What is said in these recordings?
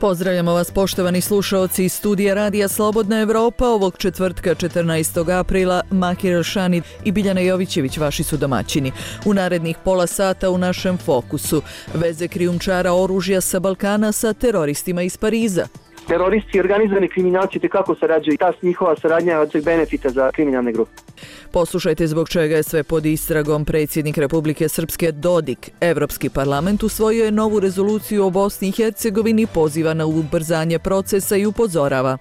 Pozdravljamo vas poštovani slušaoci iz studija Radija Slobodna Evropa ovog četvrtka 14. aprila. Mahir El-Šanid i Biljana Jovićević vaši su domaćini. U narednih pola sata u našem fokusu veze krijumčara oružja sa Balkana sa teroristima iz Pariza. Teroristi i organizovani kriminalci tekako sarađuju i ta njihova saradnja je od benefita za kriminalne grupe. Poslušajte zbog čega je sve pod istragom. Predsjednik Republike Srpske Dodik. Evropski parlament usvojio je novu rezoluciju o Bosni i Hercegovini, poziva na ubrzanje procesa i upozorava.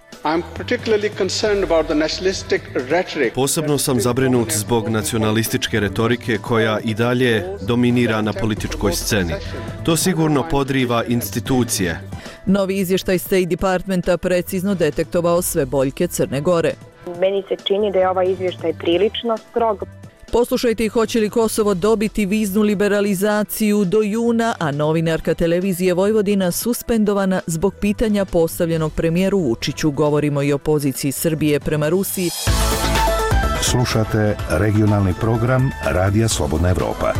Posebno sam zabrinut zbog nacionalističke retorike koja i dalje dominira na političkoj sceni. To sigurno podriva institucije. Novi izvještaj State Departmenta precizno detektovao sve boljke Crne Gore. Meni se čini da je ovaj izvještaj prilično strog. Poslušajte i hoće li Kosovo dobiti viznu liberalizaciju do juna, a novinarka televizije Vojvodina suspendovana zbog pitanja postavljenog premijeru Vučiću. Govorimo i o poziciji Srbije prema Rusiji. Slušate regionalni program Radija Slobodna Evropa.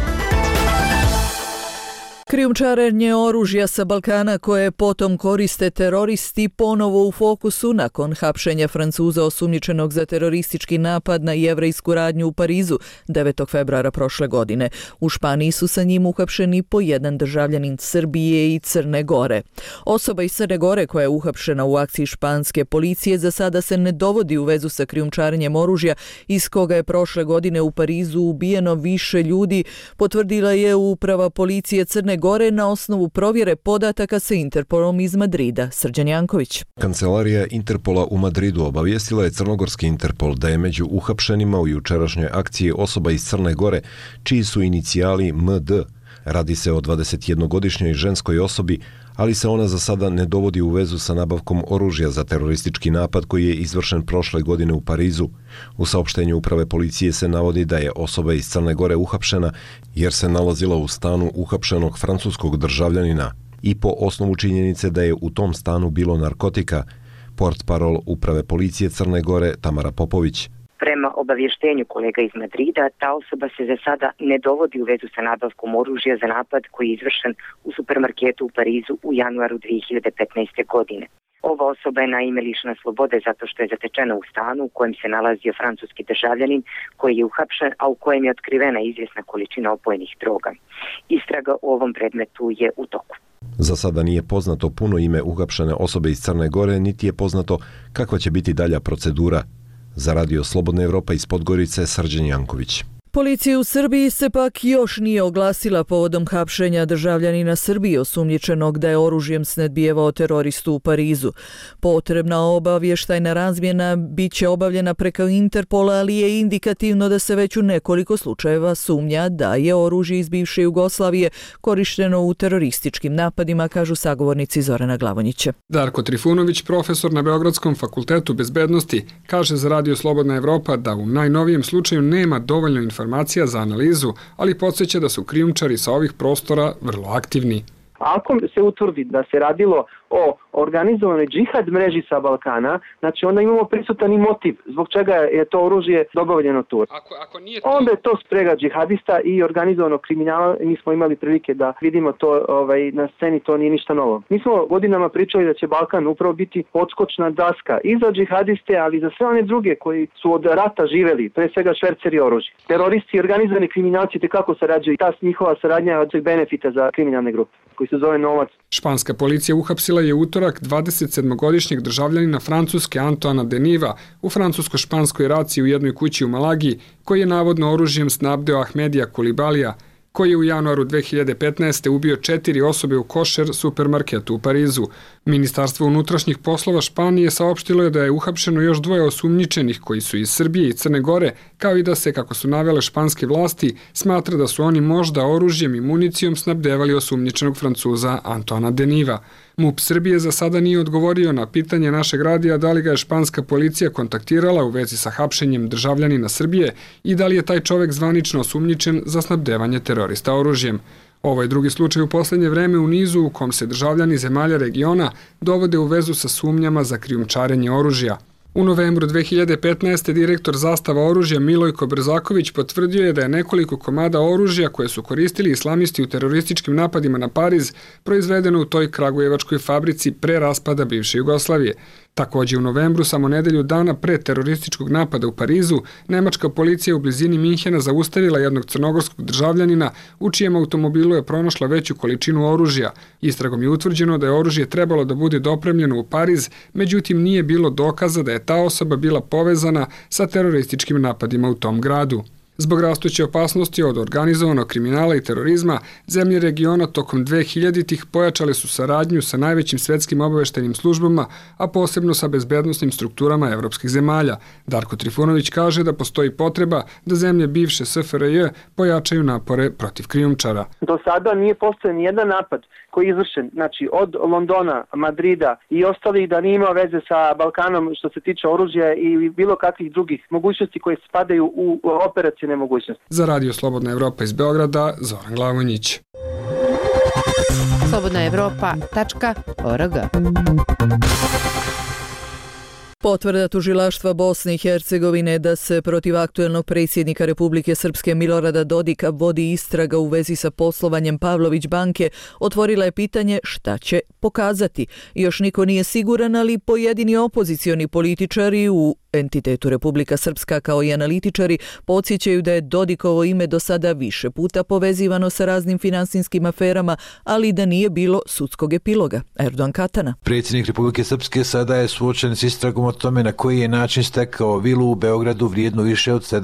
Krijumčarenje oružja sa Balkana koje potom koriste teroristi ponovo u fokusu nakon hapšenja Francuza osumnjičenog za teroristički napad na jevrejsku radnju u Parizu 9. februara prošle godine. U Španiji su sa njim uhapšeni po jedan državljanin Srbije i Crne Gore. Osoba iz Crne Gore koja je uhapšena u akciji španske policije za sada se ne dovodi u vezu sa krijumčarenjem oružja iz koga je prošle godine u Parizu ubijeno više ljudi, potvrdila je uprava policije Crne Gore na osnovu provjere podataka sa Interpolom iz Madrida. Srđan Janković. Kancelarija Interpola u Madridu obavijestila je crnogorski Interpol da je među uhapšenima u jučerašnjoj akciji osoba iz Crne Gore, čiji su inicijali MD. Radi se o 21-godišnjoj ženskoj osobi, ali se ona za sada ne dovodi u vezu sa nabavkom oružja za teroristički napad koji je izvršen prošle godine u Parizu. U saopštenju uprave policije se navodi da je osoba iz Crne Gore uhapšena jer se nalazila u stanu uhapšenog francuskog državljanina i po osnovu činjenice da je u tom stanu bilo narkotika. Portparol uprave policije Crne Gore Tamara Popović. Prema obavještenju kolega iz Madrida, ta osoba se za sada ne dovodi u vezu sa nabavkom oružja za napad koji je izvršen u supermarketu u Parizu u januaru 2015. godine. Ova osoba je naime lišena slobode zato što je zatečena u stanu u kojem se nalazio francuski državljanin koji je uhapšen, a u kojem je otkrivena izvjesna količina opojnih droga. Istraga u ovom predmetu je u toku. Za sada nije poznato puno ime uhapšene osobe iz Crne Gore, niti je poznato kakva će biti dalja procedura. Za Radio Slobodna Evropa iz Podgorice, Srđan Janković. Policija u Srbiji se pak još nije oglasila povodom hapšenja državljanina Srbije osumnjičenog da je oružjem snedbijevao teroristu u Parizu. Potrebna obavještajna razmjena bit će obavljena preko Interpola, ali je indikativno da se već u nekoliko slučajeva sumnja da je oružje iz bivše Jugoslavije korišteno u terorističkim napadima, kažu sagovornici Zorana Glavonjića. Darko Trifunović, profesor na Beogradskom fakultetu bezbednosti, kaže za Radio Slobodna Evropa da u najnovijem slučaju nema dovoljno informacija za analizu, ali podsjeća da su krijumčari sa ovih prostora vrlo aktivni. Ako se utvrdi da se radilo o organizovanoj džihad mreži sa Balkana, znači onda imamo prisutan i motiv zbog čega je to oružje dobavljeno tu. Onda je to sprega džihadista i organizovanog kriminala. Mi smo imali prilike da vidimo to na sceni, to nije ništa novo. Mi smo godinama pričali da će Balkan upravo biti odskočna daska i za džihadiste, ali i za sve one druge koji su od rata živeli, pre svega šverceri oružja. Teroristi i organizovani kriminalci tekako sarađuju i ta njihova saradnja je od benefita za kriminalne grupe koji se zove novac. Španska policija uhapsila je utorak 27-godišnjeg državljanina Francuske Antoana Deniva u francusko-španskoj raciji u jednoj kući u Malagi, koji je navodno oružjem snabdeo Ahmedija Koulibalija, koji je u januaru 2015. ubio 4 osobe u košer supermarketu u Parizu. Ministarstvo unutrašnjih poslova Španije saopštilo je da je uhapšeno još 2 osumnjičenih koji su iz Srbije i Crne Gore, kao i da se, kako su navele španske vlasti, smatra da su oni možda oružjem i municijom snabdevali osumnjičenog Francuza Antoana Deniva. MUP Srbije za sada nije odgovorio na pitanje našeg radija da li ga je španska policija kontaktirala u vezi sa hapšenjem državljanina Srbije i da li je taj čovek zvanično osumnjičen za snabdevanje terorista oružjem. Ovo je drugi slučaj u posljednje vreme u nizu u kom se državljani zemalja regiona dovode u vezu sa sumnjama za krijumčarenje oružja. U novembru 2015. direktor Zastava oružja Milojko Brzaković potvrdio je da je nekoliko komada oružja koje su koristili islamisti u terorističkim napadima na Pariz proizvedeno u toj kragujevačkoj fabrici pre raspada bivše Jugoslavije. Također u novembru, samo nedelju dana pre terorističkog napada u Parizu, nemačka policija u blizini Minhena zaustavila jednog crnogorskog državljanina u čijem automobilu je pronašla veću količinu oružja. Istragom je utvrđeno da je oružje trebalo da bude dopremljeno u Pariz, međutim nije bilo dokaza da je ta osoba bila povezana sa terorističkim napadima u tom gradu. Zbog rastuće opasnosti od organizovanog kriminala i terorizma, zemlje regiona tokom 2000-ih pojačale su saradnju sa najvećim svetskim obaveštajnim službama, a posebno sa bezbednosnim strukturama evropskih zemalja. Darko Trifunović kaže da postoji potreba da zemlje bivše SFRJ pojačaju napore protiv krijumčara. Do sada nije postojen nijedan napad koji je izvršen, znači od Londona, Madrida i ostalih da nije imao veze sa Balkanom što se tiče oružja i bilo kakvih drugih mogućnosti koje spadaju u operacijne mogućnosti. Za Radio Slobodna Evropa iz Beograda, Zoran Glavonjić. slobodnaevropa.org. Potvrda tužilaštva Bosne i Hercegovine da se protiv aktuelnog predsjednika Republike Srpske Milorada Dodika vodi istraga u vezi sa poslovanjem Pavlović banke otvorila je pitanje šta će pokazati. Još niko nije siguran, ali pojedini opozicioni političari u entitetu Republika Srpska kao i analitičari podsjećaju da je Dodikovo ime do sada više puta povezivano sa raznim finansijskim aferama, ali da nije bilo sudskog epiloga. Erdogan Katana. Predsjednik Republike Srpske sada je suočen s istragom o tome na koji je način stekao vilu u Beogradu vrijednu više od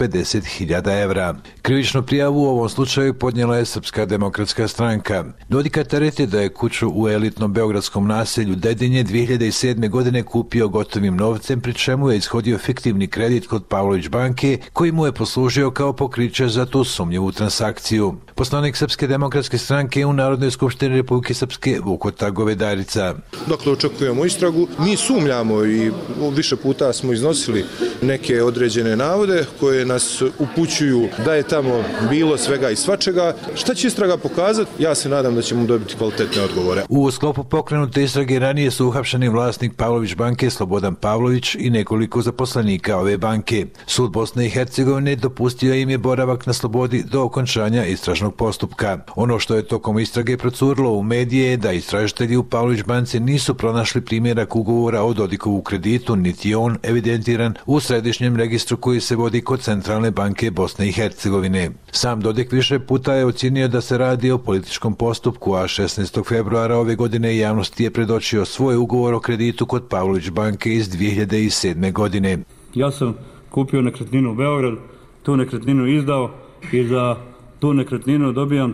750.000 evra. Krivičnu prijavu u ovom slučaju podnijela je Srpska demokratska stranka. Dodika tereti da je kuću u elitnom beogradskom naselju Dedinje 2007. godine kupio gotovim novcem, pri čemu je ishodio fiktivni kredit kod Pavlović banke koji mu je poslužio kao pokriće za tu sumnjivu transakciju. Poslanik Srpske demokratske stranke u Narodnoj skupštini Republike Srpske Vukota Govedarica. Dakle, očekujemo istragu. Mi sumnjamo i više puta smo iznosili neke određene navode koje nas upućuju da je tamo bilo svega i svačega. Šta će istraga pokazati? Ja se nadam da ćemo dobiti kvalitetne odgovore. U sklopu pokrenute istrage ranije su uhapšeni vlasnik Pavlović banke Slobodan Pavlović i nekoliko zaposlenika ove banke. Sud Bosne i Hercegovine dopustio im je boravak na slobodi do okončanja istražnog postupka. Ono što je tokom istrage procurilo u medije je da istražitelji u Pavlović banci nisu pronašli primjerak ugovora o Dodikovu kreditu, niti je on evidentiran u središnjem registru koji se vodi kod Centralne banke Bosne i Hercegovine. Sam Dodik više puta je ocjenio da se radi o političkom postupku, a 16. februara ove godine javnosti je predočio svoj ugovor o kreditu kod Pavlović banke iz 2007. godine. Ja sam kupio nekretninu u Beogradu, tu nekretninu izdao i za tu nekretninu dobijam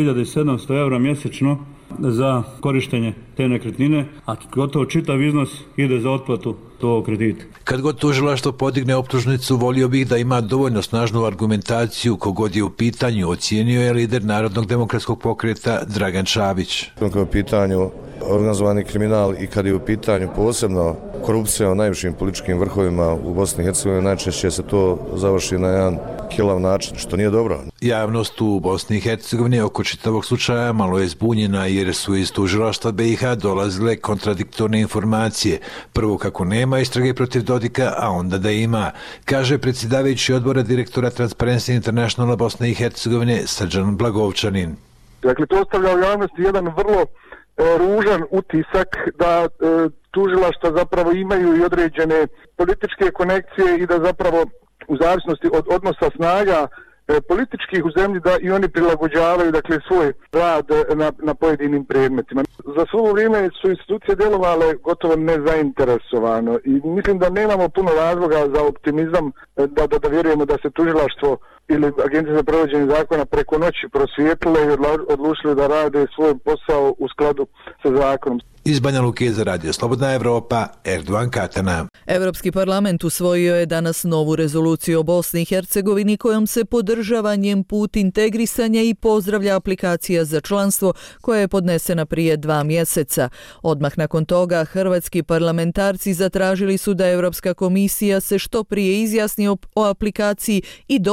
4.700 evra mjesečno za korištenje te nekretnine, a gotovo čitav iznos ide za otplatu tog kredita. Kad god tužilaštvo podigne optužnicu, volio bih da ima dovoljno snažnu argumentaciju kogod je u pitanju, ocijenio je lider Narodnog demokratskog pokreta Dragan Čavić. Kad je u pitanju organizovani kriminal i kad je u pitanju posebno korupcija u najvišim političkim vrhovima u Bosni i Hercegovini, najčešće se to završi na jedan kilav način, što nije dobro. Javnost u Bosni i Hercegovini oko čitavog slučaja malo je zbunjena jer su iz tužilaštva BiH dolazile kontradiktorne informacije. Prvo kako nema istrage protiv Dodika, a onda da ima, kaže predsjedavajući odbora direktora Transparency Internationala Bosne i Hercegovine Srđan Blagovčanin. Dakle, to ostavlja u javnosti jedan vrlo ružan utisak da tužilaštva zapravo imaju i određene političke konekcije i da zapravo u zavisnosti od odnosa snaga političkih u zemlji da i oni prilagođavaju dakle svoj rad na pojedinim predmetima. Za svo vrijeme su institucije djelovale gotovo nezainteresovano i mislim da nemamo puno razloga za optimizam da vjerujemo da se tužilaštvo ili Agencija za provođenje zakona preko noći prosvijetlile i odlučili da rade svoj posao u skladu sa zakonom. Iz Banja Luke za Radio Slobodna Evropa, Erdogan Katana. Evropski parlament usvojio je danas novu rezoluciju o Bosni i Hercegovini kojom se podržava njen put integrisanja i pozdravlja aplikacija za članstvo koja je podnesena prije 2 mjeseca. Odmah nakon toga hrvatski parlamentarci zatražili su da Evropska komisija se što prije izjasni o aplikaciji i dodijeli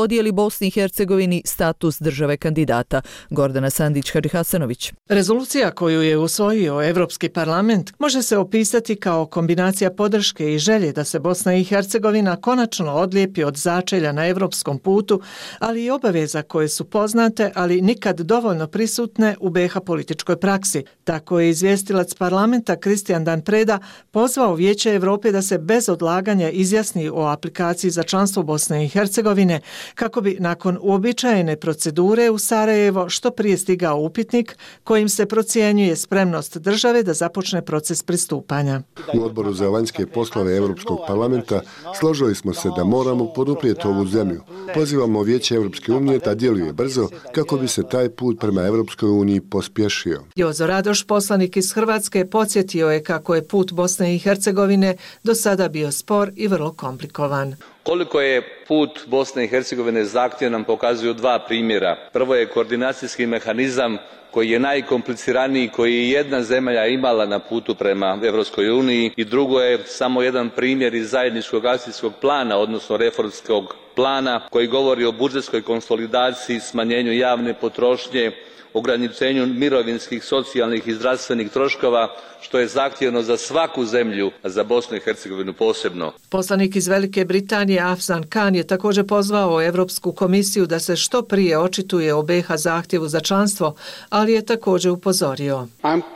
Bosni i Hercegovini status države kandidata. Gordana Sandić-Hadžihasanović. Rezolucija koju je usvojio Evropski parlament može se opisati kao kombinacija podrške i želje da se Bosna i Hercegovina konačno odlijepi od začelja na evropskom putu, ali i obaveza koje su poznate, ali nikad dovoljno prisutne u BiH političkoj praksi. Tako je izvjestilac parlamenta Kristijan Dan Preda pozvao Vijeće Europe da se bez odlaganja izjasni o aplikaciji za članstvo Bosne i Hercegovine, kako bi nakon uobičajene procedure u Sarajevo što prije stigao upitnik kojim se procjenjuje spremnost države da započne proces pristupanja. U odboru za vanjske poslove Europskog parlamenta složili smo se da moramo poduprijeti ovu zemlju. Pozivamo Vijeće Europske unije da djeluje brzo kako bi se taj put prema Europskoj uniji pospješio. Jozo Radoš, poslanik iz Hrvatske, podsjetio je kako je put Bosne i Hercegovine do sada bio spor i vrlo komplikovan. Koliko je put Bosne i Hercegovine zahtjevan nam pokazuju dva primjera. Prvo je koordinacijski mehanizam koji je najkompliciraniji, koji je jedna zemlja imala na putu prema Europskoj uniji, i drugo je samo jedan primjer iz zajedničkog akcijskog plana, odnosno reformskog plana, koji govori o budžetskoj konsolidaciji, smanjenju javne potrošnje, ograničenju mirovinskih, socijalnih i zdravstvenih troškova, što je zahtjevno za svaku zemlju, a za Bosnu i Hercegovinu posebno. Poslanik iz Velike Britanije Afzan Khan je također pozvao Europsku komisiju da se što prije očituje o BiH zahtjevu za članstvo, ali je također upozorio.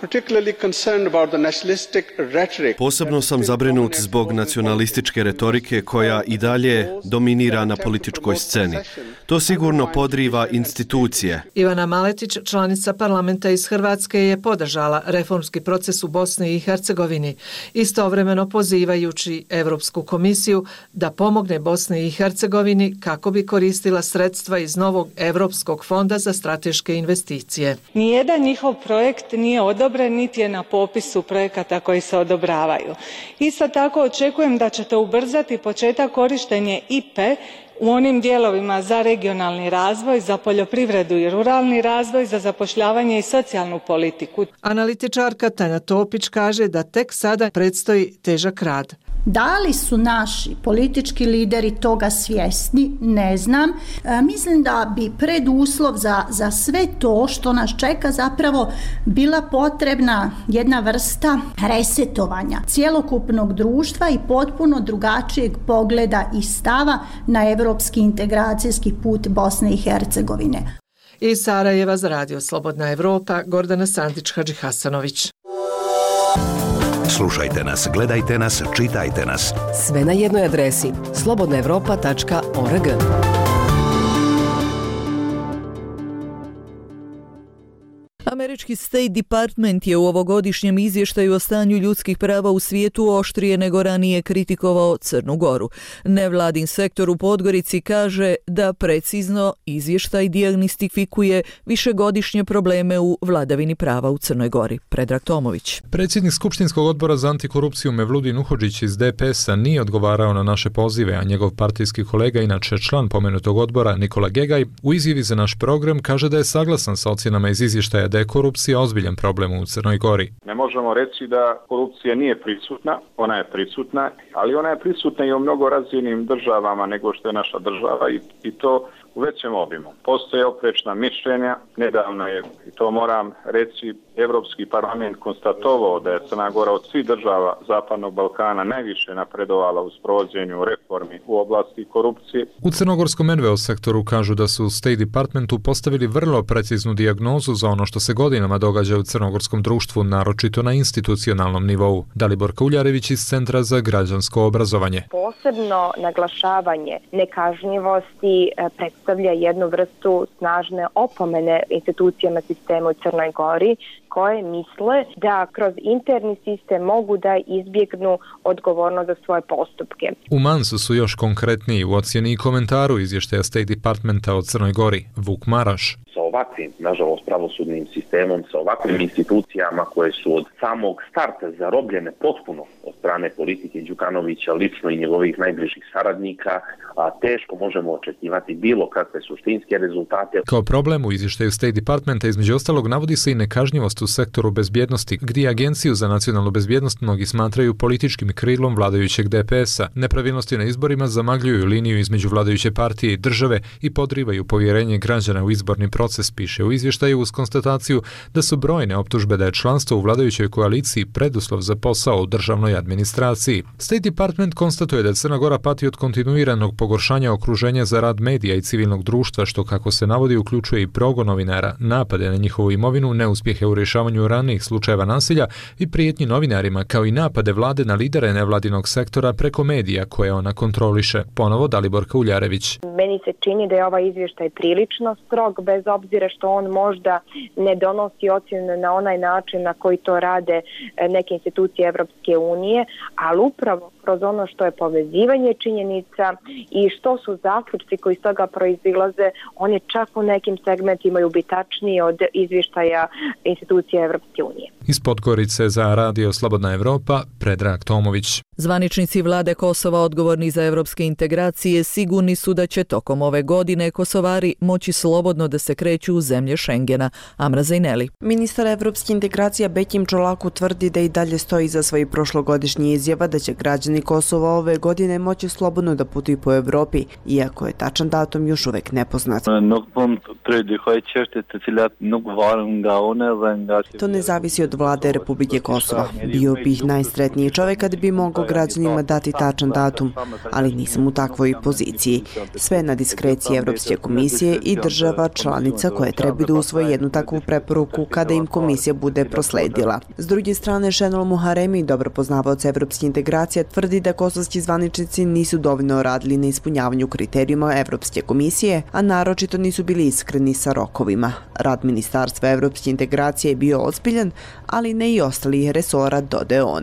Posebno sam zabrinut zbog nacionalističke retorike koja i dalje dominira na političkoj sceni. To sigurno podriva institucije. Ivana Maletić, članica parlamenta iz Hrvatske, je podržala reformski proces u Bosni i Hercegovini, istovremeno pozivajući Europsku komisiju da pomogne Bosni i Hercegovini kako bi koristila sredstva iz novog Europskog fonda za strateške investicije. Nijedan njihov projekt nije odobren, niti je na popisu projekata koji se odobravaju. Isto tako očekujem da ćete ubrzati početak korištenja IPA u onim dijelovima za regionalni razvoj, za poljoprivredu i ruralni razvoj, za zapošljavanje i socijalnu politiku. Analitičarka Tanja Topić kaže da tek sada predstoji težak rad. Da li su naši politički lideri toga svjesni, ne znam. Mislim da bi preduslov za sve to što nas čeka zapravo bila potrebna jedna vrsta resetovanja cjelokupnog društva i potpuno drugačijeg pogleda i stava na europski integracijski put Bosne i Hercegovine. Iz Sarajeva za Radio Slobodna Evropa, Gordana Sandić-Hadžihasanović. Slušajte nas, gledajte nas, čitajte nas. Sve na jednoj adresi slobodnaevropa.org. Američki State Department je u ovogodišnjem izvještaju o stanju ljudskih prava u svijetu oštrije nego ranije kritikovao Crnu Goru. Nevladin sektor u Podgorici kaže da precizno izvještaj dijagnostifikuje višegodišnje probleme u vladavini prava u Crnoj Gori. Predrag Tomović. Predsjednik Skupštinskog odbora za antikorupciju Mevludin Uhodžić iz DPS-a nije odgovarao na naše pozive, a njegov partijski kolega, inače član pomenutog odbora, Nikola Gegaj, u izjavi za naš program kaže da je saglasan sa ocjenama iz izvještaja da je korupcija ozbiljan problem u Crnoj Gori. Ne možemo reći da korupcija nije prisutna, ona je prisutna, ali ona je prisutna i u mnogo razvijenim državama nego što je naša država i to u većem obimu. Postoje oprečna mišljenja, nedavno je, i to moram reći, Evropski parlament konstatovao da je Crna Gora od svih država Zapadnog Balkana najviše napredovala u sprovođenju reformi u oblasti korupcije. U crnogorskom NVO sektoru kažu da su u State Departmentu postavili vrlo preciznu dijagnozu za ono što se godinama događa u crnogorskom društvu, naročito na institucionalnom nivou. Dalibor Kuljarević iz Centra za građansko obrazovanje. Posebno naglašavanje nekažnjivosti predstavlja jednu vrstu snažne opomene institucijama sistema u Crnoj Gori, koje misle da kroz interni sistem mogu da izbjegnu odgovornost za svoje postupke. U Mansu su još konkretniji u ocjeni i komentaru izvještaja State Departmenta o Crnoj Gori. Vuk Maraš. Sa ovakvim, nažalost, pravosudnim sistemom, sa ovakvim institucijama koje su od samog starta zarobljene potpuno od strane politike Đukanovića, lično i njegovih najbližih saradnika, a teško možemo očekivati bilo kakve suštinske rezultate. Kao problem u izvještaju State Departmenta između ostalog navodi se i nekažnjivost u sektoru bezbjednosti, gdje Agenciju za nacionalnu bezbjednost mnogi smatraju političkim krilom vladajućeg DPS-a. Nepravilnosti na izborima zamagljuju liniju između vladajuće partije i države i podrivaju povjerenje građana u izborni proces, piše u izvještaju uz konstataciju da su brojne optužbe da je članstvo u vladajućoj koaliciji preduslov za posao u državnoj administraciji. State Department konstatuje da Crna Gora pati od kontinuiranog pogoršanja okruženja za rad medija i civilnog društva, što, kako se navodi, uključuje i progon novinara, napade na njihovu imovinu, neuspjehe u rješavanju ranijih slučajeva nasilja i prijetnji novinarima, kao i napade vlade na lidere nevladinog sektora preko medija koje ona kontroliše. Ponovo Daliborka Uljarević. Meni se čini da je ovaj izvještaj prilično strog, bez obzira što on možda ne donosi ocjenu na onaj način na koji to rade neke institucije Evropske unije, ali upravo kroz ono što je povezivanje činjenica i što su zaključci koji iz toga proizilaze, oni čak u nekim segmentima ubitačniji od izvještaja institucija Evropske unije. Iz Podgorice za Radio Slobodna Evropa, Predrag Tomović. Zvaničnici vlade Kosova odgovorni za evropske integracije sigurni su da će tokom ove godine Kosovari moći slobodno da se kreću u zemlje Šengena. Amra Zajneli. Ministar evropske integracija Bekim Čolaku tvrdi da i dalje stoji za svoji prošlogodišnji izjava da će građani Kosova ove godine moći slobodno da putuju po Evropi, iako je tačan datum još uvek nepoznat. To ne zavisi od vlade Republike Kosova. Bio bih najsretniji čovjek kad bi mogao građanima dati tačan datum, ali nisam u takvoj poziciji. Sve na diskreciji Evropske komisije i država članica koje trebaju da usvoje jednu takvu preporuku kada im komisija bude prosledila. S druge strane, Šenol Muharemi, dobro poznavaoc evropske integracije, tvrdi da kosovski zvaničnici nisu dovoljno radili na ispunjavanju kriterijuma Evropske komisije, a naročito nisu bili iskreni sa rokovima. Rad Ministarstva evropske integracije je bio ozbiljan, ali ne i ostalih resora, dodaje on.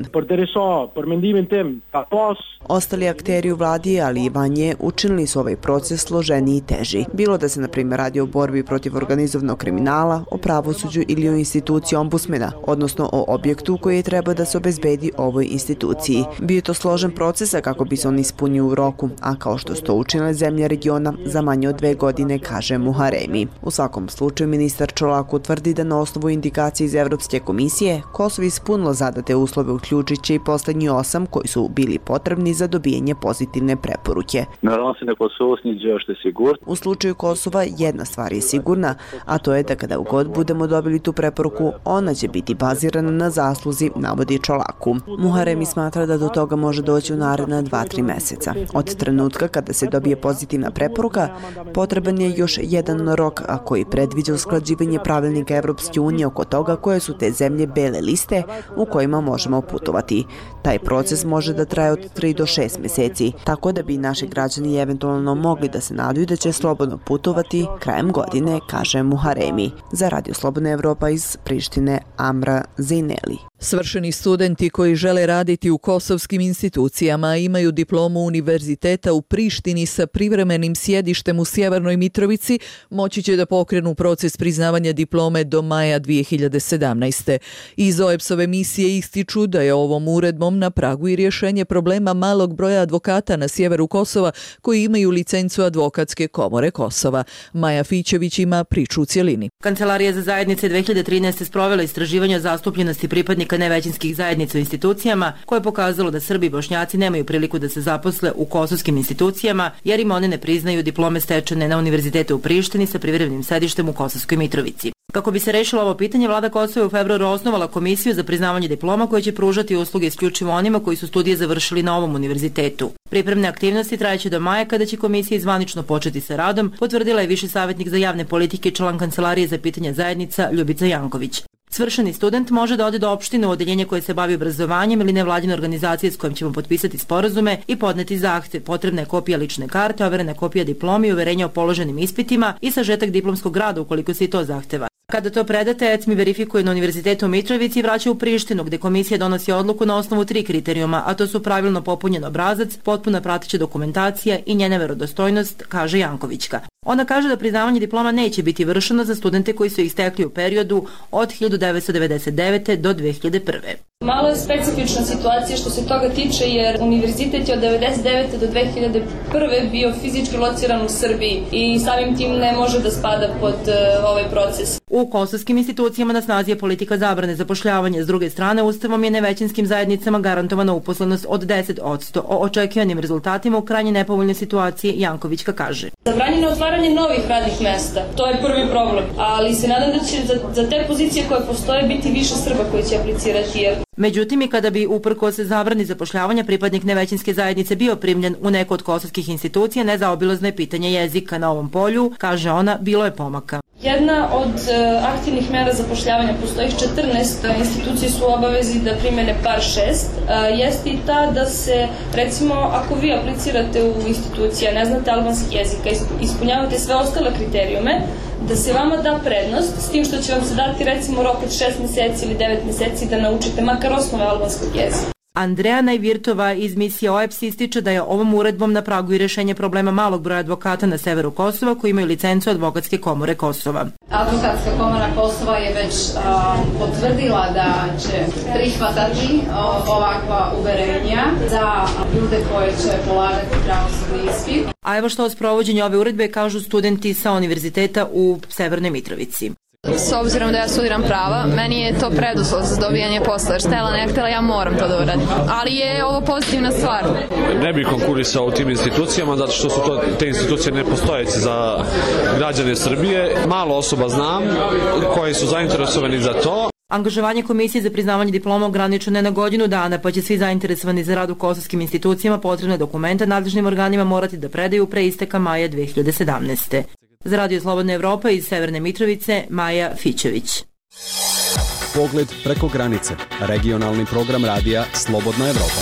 Ostali akteri u vladi, ali i vanje, učinili su ovaj proces složeniji i teži. Bilo da se, na primjer, radi o borbi protiv organizovanog kriminala, o pravosuđu ili o instituciji ombudsmena, odnosno o objektu koji je treba da se obezbedi ovoj instituciji. Bio je to složen proces kako bi se on ispunio u roku, a kao što su to učinile zemlje regiona za manje od 2 godine, kaže Muharemi. U svakom slučaju, ministar Čolaku tvrdi da na osnovu indikacije iz Evropske komisije Kosovo ispunilo zadate uslove, uključujući i poslednji 8 koji su bili potrebni za dobijanje pozitivne preporuke. U slučaju Kosova jedna stvar je sigurna, a to je da kada god budemo dobili tu preporuku, ona će biti bazirana na zasluzi, navodi Čolaku. Muharemi smatra da do toga može doći u naredna 2-3 meseca. Od trenutka kada se dobije pozitivna preporuka, potreban je još jedan rok, a koji predviđa usklađivanje pravilnika Evropske unije oko toga koje su te zemlje bele liste u kojima možemo putovati. Taj proces može da traje od 3 do 6 mjeseci, tako da bi naši građani eventualno mogli da se nadaju da će slobodno putovati krajem godine, kaže Muharemi. Za Radio Slobodna Evropa iz Prištine, Amra Zajneli. Svršeni studenti koji žele raditi u kosovskim institucijama imaju diplomu univerziteta u Prištini sa privremenim sjedištem u Sjevernoj Mitrovici moći će da pokrenu proces priznavanja diplome do maja 2017. Iz OEBS-ove misije ističu da je ovom uredbom na pragu i rješenje problema malog broja advokata na sjeveru Kosova koji imaju licencu Advokatske komore Kosova. Maja Fićević ima priču u cjelini. Kancelarija za zajednice 2013. sprovela istraživanje o zastupljenosti pripadnika nevećinskih zajednica u institucijama koje je pokazalo da Srbi i Bošnjaci nemaju priliku da se zaposle u kosovskim institucijama jer im one ne priznaju diplome stečene na Univerzitetu u Prištini sa privremenim sedištem u Kosovskoj Mitrovici. Kako bi se rešilo ovo pitanje, vlada Kosova je u februaru osnovala komisiju za priznavanje diploma koja će pružati usluge isključivo onima koji su studije završili na ovom univerzitetu. Pripremne aktivnosti trajeće do maja kada će komisija zvanično početi sa radom, potvrdila je viši savjetnik za javne politike i član Kancelarije za pitanja zajednica Ljubica Janković. Svršeni student može da ode do opštine u odeljenje koje se bavi obrazovanjem ili nevladine organizacije s kojim ćemo potpisati sporazume i podneti zahtev. Potrebna je kopija lične karte, overena kopija diplomi, uverenja o položenim ispitima i sažetak diplomskog rada ukoliko se i to zahteva. Kada to predate, ECMI verifikuje na Univerzitetu u Mitrovici i vraća u Prištinu, gde komisija donosi odluku na osnovu 3 kriterijuma, a to su pravilno popunjen obrazac, potpuna prateća dokumentacija i njena verodostojnost, kaže Jankovićka. Ona kaže da priznavanje diploma neće biti vršeno za studente koji su ih stekli u periodu od 1999. do 2001. Malo je specifična situacija što se toga tiče, jer univerzitet je od 1999. do 2001. bio fizički lociran u Srbiji i samim tim ne može da spada pod ovaj proces. U kosovskim institucijama na snazi je politika zabrane zapošljavanja. S druge strane, Ustavom je nevećinskim zajednicama garantovana uposlenost od 10%. O očekivanim rezultatima u krajnje nepovoljnoj situaciji Jankovićka kaže. Zabranjeno otvaranje novih radnih mesta, to je prvi problem, ali se nadam da će za te pozicije koje postoje biti više Srba koji će aplicirati. Međutim, i kada bi uprkos zabrani zapošljavanja pripadnik nevećinske zajednice bio primljen u neku od kosovskih institucija, nezaobilazno je pitanje jezika. Na ovom polju, kaže ona, bilo je pomaka. Jedna od aktivnih mera zapošljavanja, postoji 14 institucije su u obavezi da primene par 6, jeste i ta da se, recimo, ako vi aplicirate u institucije, ne znate albanski jezik, ispunjavate sve ostale kriterijume, da se vama da prednost, s tim što će vam se dati recimo rok od 6 meseci ili 9 meseci da naučite makar osnove albanskog jezika. Andreja Najvirtova iz misije OEBS ističe da je ovom uredbom na pragu i rešenje problema malog broja advokata na severu Kosova koji imaju licencu Advokatske komore Kosova. Advokatska komora Kosova je već potvrdila da će prihvatati ovakva uverenja za ljude koje će polagati pravosudni ispit. A evo što o sprovođenju ove uredbe kažu studenti sa univerziteta u Severnoj Mitrovici. S obzirom da ja studiram prava, meni je to preduslov za dobijanje posla, jer htjela ne htjela ja moram to da uradim. Ali je ovo pozitivna stvar. Ne bih konkurisao u tim institucijama, zato što su te institucije nepostojeće za građane Srbije. Malo osoba znam koji su zainteresovani za to. Angažovanje Komisije za priznavanje diploma ograničeno je na godinu dana, pa će svi zainteresovani za rad u kosovskim institucijama potrebne dokumente nadležnim organima morati da predaju pre isteka maja 2017. Za Radio Slobodna Evropa iz Severne Mitrovice, Maja Fićević. Pogled preko granice. Regionalni program radija Slobodna Evropa.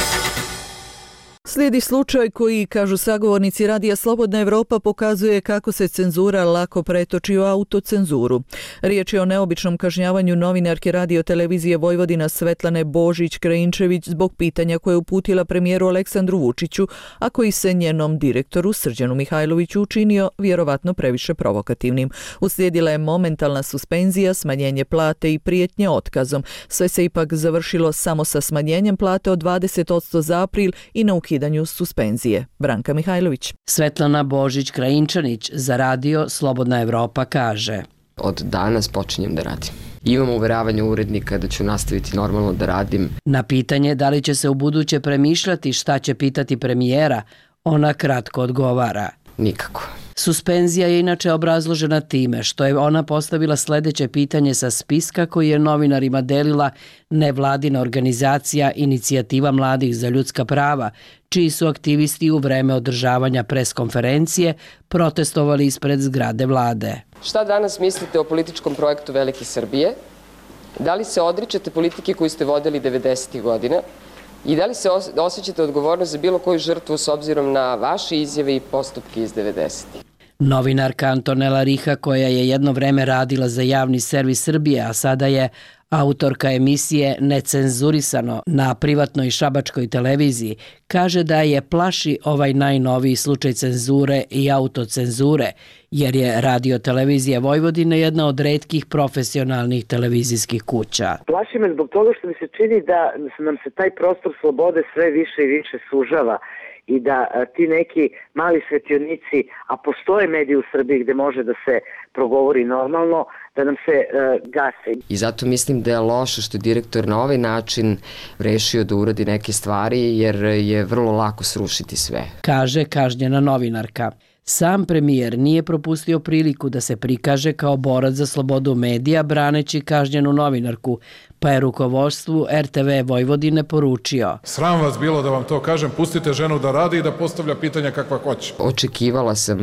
Slijedi slučaj koji, kažu sagovornici Radija Slobodna Evropa, pokazuje kako se cenzura lako pretoči u autocenzuru. Riječ je o neobičnom kažnjavanju novinarke Radio-televizije Vojvodina Svetlane Božić-Krajinčević zbog pitanja koje je uputila premijeru Aleksandru Vučiću, a koji se njenom direktoru Srđanu Mihajloviću učinio vjerovatno previše provokativnim. Uslijedila je momentalna suspenzija, smanjenje plate i prijetnje otkazom. Sve se ipak završilo samo sa smanjenjem plate od 20% za april i na ukidanju suspenzije. Branka Mihajlović. Svetlana Božić-Krajinčanić za Radio Slobodna Evropa kaže: Od danas počinjem da radim. Imam uveravanje urednika da ću nastaviti normalno da radim. Na pitanje da li će se u buduće premišljati šta će pitati premijera, ona kratko odgovara: nikako. Suspenzija je inače obrazložena time što je ona postavila sljedeće pitanje sa spiska koji je novinarima delila nevladina organizacija Inicijativa mladih za ljudska prava, čiji su aktivisti u vreme održavanja preskonferencije protestovali ispred zgrade vlade. Šta danas mislite o političkom projektu Velike Srbije? Da li se odričete politike koju ste vodili 90. godina? I da li se osjećate odgovornost za bilo koju žrtvu s obzirom na vaše izjave i postupke iz 90. Novinarka Antonela Riha, koja je jedno vreme radila za javni servis Srbije, a sada je autorka emisije Necenzurisano na privatnoj šabačkoj televiziji, kaže da je plaši ovaj najnoviji slučaj cenzure i autocenzure, jer je Radio-televizija Vojvodine jedna od retkih profesionalnih televizijskih kuća. Plaši me zbog toga što mi se čini da nam se taj prostor slobode sve više i više sužava i da ti neki mali svetionici, a postoje mediji u Srbiji gde može da se progovori normalno, da nam se gase. I zato mislim da je loše što je direktor na ovaj način rešio da uradi neke stvari, jer je vrlo lako srušiti sve. Kaže kažnjena novinarka. Sam premijer nije propustio priliku da se prikaže kao borac za slobodu medija braneći kažnjenu novinarku, pa je rukovodstvu RTV Vojvodine poručio: Sram vas bilo da vam to kažem, pustite ženu da radi i da postavlja pitanja kakva hoće. Očekivala sam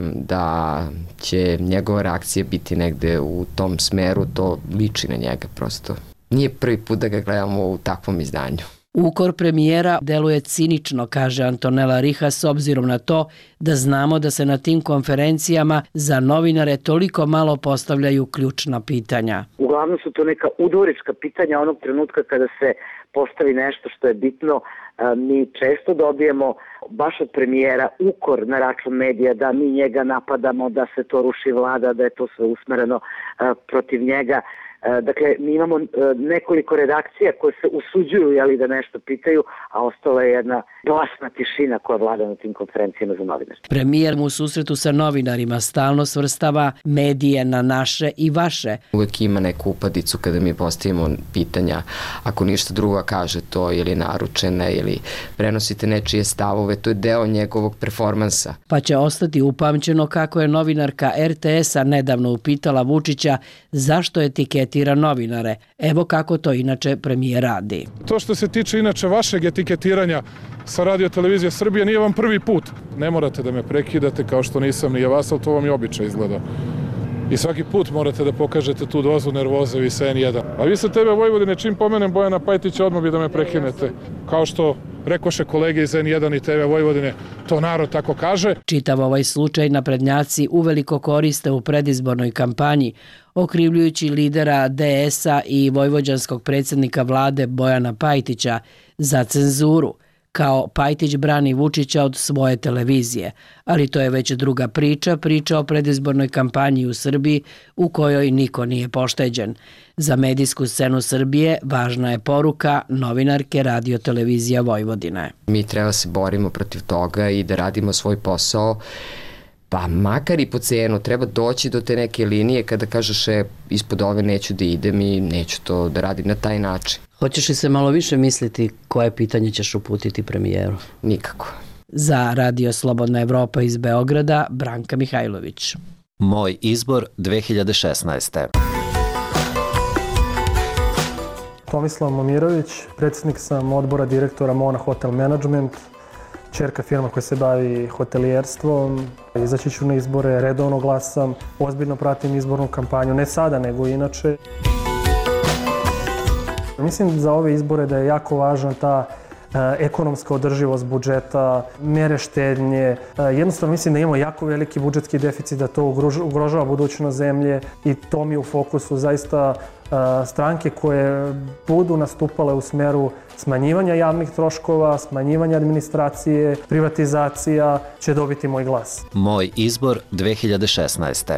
da će njegova reakcija biti negde u tom smeru, to liči na njega prosto. Nije prvi put da ga gledamo u takvom izdanju. Ukor premijera deluje cinično, kaže Antonela Riha, s obzirom na to da znamo da se na tim konferencijama za novinare toliko malo postavljaju ključna pitanja. Uglavnom su to neka udvorička pitanja onog trenutka kada se postavi nešto što je bitno. Mi često dobijemo baš od premijera ukor na račun medija da mi njega napadamo, da se to ruši vlada, da je to sve usmereno protiv njega. Dakle, mi imamo nekoliko redakcija koje se usuđuju da nešto pitaju, a ostala je jedna glasna tišina koja vlada na tim konferencijama za novinare. Premijer mu u susretu sa novinarima stalno svrstava medije na naše i vaše. Uvijek ima neku upadicu kada mi postavimo pitanja, ako ništa drugo kaže to ili naručene ili prenosite nečije stavove, to je deo njegovog performansa. Pa će ostati upamćeno kako je novinarka RTS-a nedavno upitala Vučića zašto etiketira novinare. Evo kako to inače premijer radi. To što se tiče inače vašeg etiketiranja sa Radio Televizije Srbije nije vam prvi put. Ne morate da me prekidate kao što nisam ni vas, ali to vam je običaj izgleda. I svaki put morate da pokažete tu dozu nervoze vi sa N1. A vi sa TV Vojvodine čim pomenem Bojana Pajtića odmah bi da me prekinete. Kao što rekoše kolege iz N1 i TV Vojvodine, to narod tako kaže. Čitav ovaj slučaj naprednjaci uveliko koriste u predizbornoj kampanji, okrivljujući lidera DS-a i vojvođanskog predsjednika vlade Bojana Pajtića za cenzuru, kao Pajtić brani Vučića od svoje televizije. Ali to je već druga priča o predizbornoj kampanji u Srbiji u kojoj niko nije pošteđen. Za medijsku scenu Srbije važna je poruka novinarke Radio Televizija Vojvodine. Mi treba se borimo protiv toga i da radimo svoj posao, pa makar i po cenu, treba doći do te neke linije kada kažeš ispod ove neću da idem i neću to da radim na taj način. Hoćeš li se malo više misliti koje pitanje ćeš uputiti premijeru? Nikako. Za Radio Slobodna Evropa iz Beograda, Branka Mihajlović. Moj izbor 2016. Tomislav Momirović, predsjednik sam odbora direktora Mona Hotel Management, ćerka firma koja se bavi hotelijerstvom. Izaći ću na izbore, redovno glasam, ozbiljno pratim izbornu kampanju, ne sada nego inače. Mislim za ove izbore da je jako važna ta ekonomska održivost budžeta, mere štednje. Jednostavno mislim da imamo jako veliki budžetski deficit, da to ugrožava budućnost zemlje i to mi je u fokusu. Zaista stranke koje budu nastupale u smeru smanjivanja javnih troškova, smanjivanja administracije, privatizacija će dobiti moj glas. Moj izbor 2016.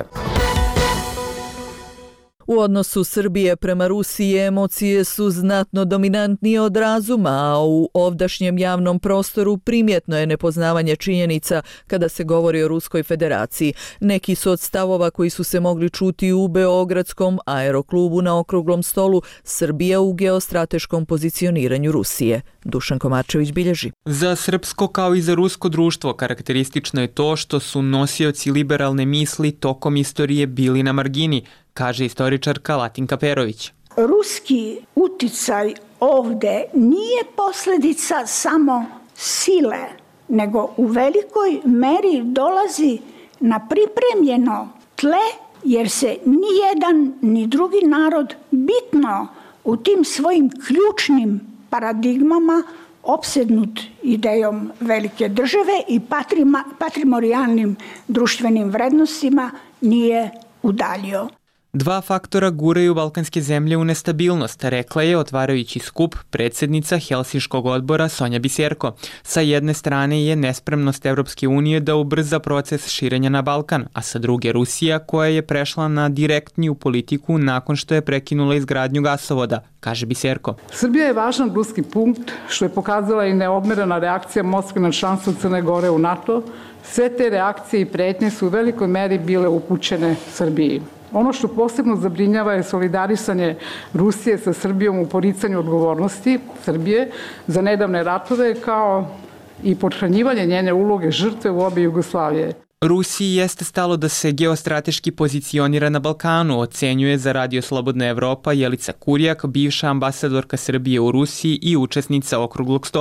U odnosu Srbije prema Rusiji emocije su znatno dominantnije od razuma, a u ovdašnjem javnom prostoru primjetno je nepoznavanje činjenica kada se govori o Ruskoj federaciji. Neki su od stavova koji su se mogli čuti u Beogradskom aeroklubu na okruglom stolu Srbija u geostrateškom pozicioniranju Rusije. Dušan Komarčević bilježi. Za srpsko kao i za rusko društvo karakteristično je to što su nosioci liberalne misli tokom istorije bili na margini, kaže istoričarka Latinka Perović. Ruski uticaj ovde nije posljedica samo sile, nego u velikoj meri dolazi na pripremljeno tle, jer se ni jedan ni drugi narod bitno u tim svojim ključnim paradigmama opsednut idejom velike države i patrimonijalnim društvenim vrednostima nije udaljio. Dva faktora guraju balkanske zemlje u nestabilnost, rekla je otvarajući skup predsjednica Helsinškog odbora Sonja Biserko. Sa jedne strane je nespremnost Evropske unije da ubrza proces širenja na Balkan, a sa druge Rusija koja je prešla na direktniju politiku nakon što je prekinula izgradnju gasovoda, kaže Biserko. Srbija je važan ruski punkt što je pokazala i neodmerena reakcija Moskve na članstvo Crne Gore u NATO. Sve te reakcije i pretnje su u velikoj meri bile upućene Srbiji. Ono što posebno zabrinjava je solidarisanje Rusije sa Srbijom u poricanju odgovornosti Srbije za nedavne ratove kao i podhranjivanje njene uloge žrtve u obe Jugoslavije. Rusiji jeste stalo da se geostrateški pozicionira na Balkanu, ocenjuje za Radio Slobodna Evropa Jelica Kurjak, bivša ambasadorka Srbije u Rusiji i učesnica okruglog stola.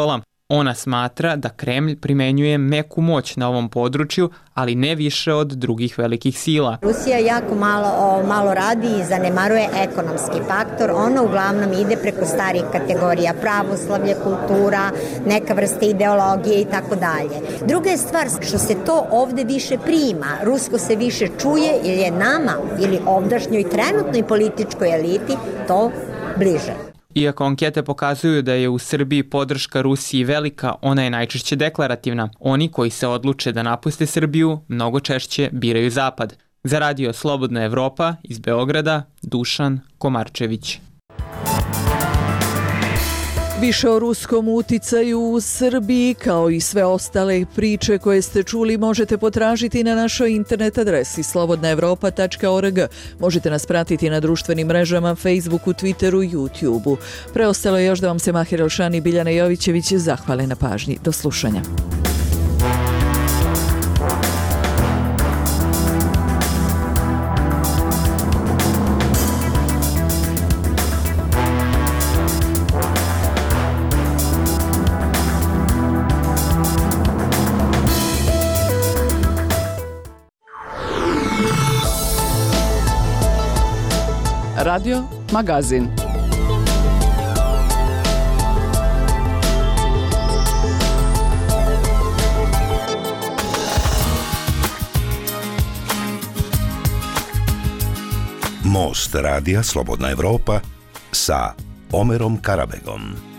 Ona smatra da Kremlj primenjuje meku moć na ovom području, ali ne više od drugih velikih sila. Rusija jako malo radi i zanemaruje ekonomski faktor. Ona uglavnom ide preko starih kategorija, pravoslavlje, kultura, neka vrsta ideologije i tako dalje. Druga je stvar što se to ovde više prima. Rusko se više čuje ili je nama ili ovdašnjoj trenutnoj političkoj eliti to bliže. Iako ankete pokazuju da je u Srbiji podrška Rusiji velika, ona je najčešće deklarativna. Oni koji se odluče da napuste Srbiju mnogo češće biraju Zapad. Za radio Slobodna Evropa iz Beograda, Dušan Komarčević. Više o ruskom uticaju u Srbiji, kao i sve ostale priče koje ste čuli, možete potražiti na našoj internet adresi slobodnaevropa.org. Možete nas pratiti na društvenim mrežama, Facebooku, Twitteru, YouTubeu. Preostalo je još da vam se Mahir Elšan i Biljana Jovićević zahvale na pažnji. Do slušanja. Radio Magazin. Most radija Slobodna Evropa sa Omerom Karabegom.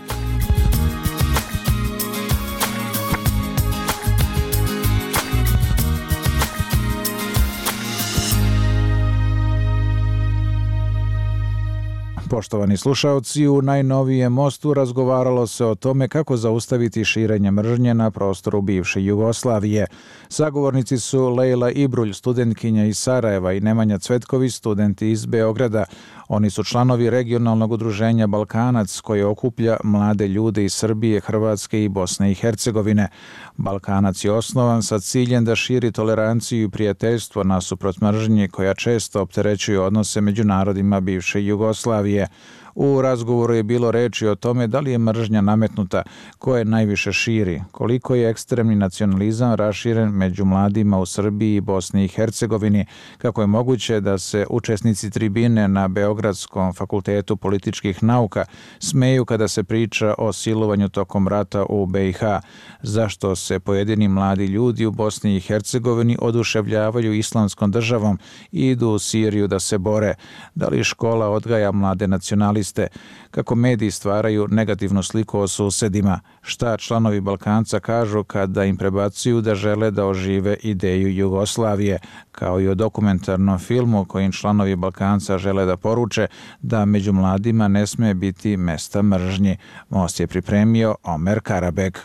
Poštovani slušaoci, u najnovijem Mostu razgovaralo se o tome kako zaustaviti širenje mržnje na prostoru bivše Jugoslavije. Sagovornici su Lejla Ibrulj, studentkinja iz Sarajeva, i Nemanja Cvetković, studenti iz Beograda. Oni su članovi regionalnog udruženja Balkanac, koje okuplja mlade ljude iz Srbije, Hrvatske i Bosne i Hercegovine. Balkanac je osnovan sa ciljem da širi toleranciju i prijateljstvo nasuprot mržnje koja često opterećuje odnose među narodima bivše Jugoslavije. U razgovoru je bilo reči o tome da li je mržnja nametnuta, ko je najviše širi, koliko je ekstremni nacionalizam raširen među mladima u Srbiji i Bosni i Hercegovini, kako je moguće da se učesnici tribine na Beogradskom fakultetu političkih nauka smeju kada se priča o silovanju tokom rata u BiH, zašto se pojedini mladi ljudi u Bosni i Hercegovini oduševljavaju islamskom državom i idu u Siriju da se bore, da li škola odgaja mlade nacionaliste, kako mediji stvaraju negativnu sliku o susedima, šta članovi Balkanca kažu kada im prebacuju da žele da ožive ideju Jugoslavije, kao i o dokumentarnom filmu kojim članovi Balkanca žele da poruče da među mladima ne sme biti mesta mržnji. Most je pripremio Omer Karabeg.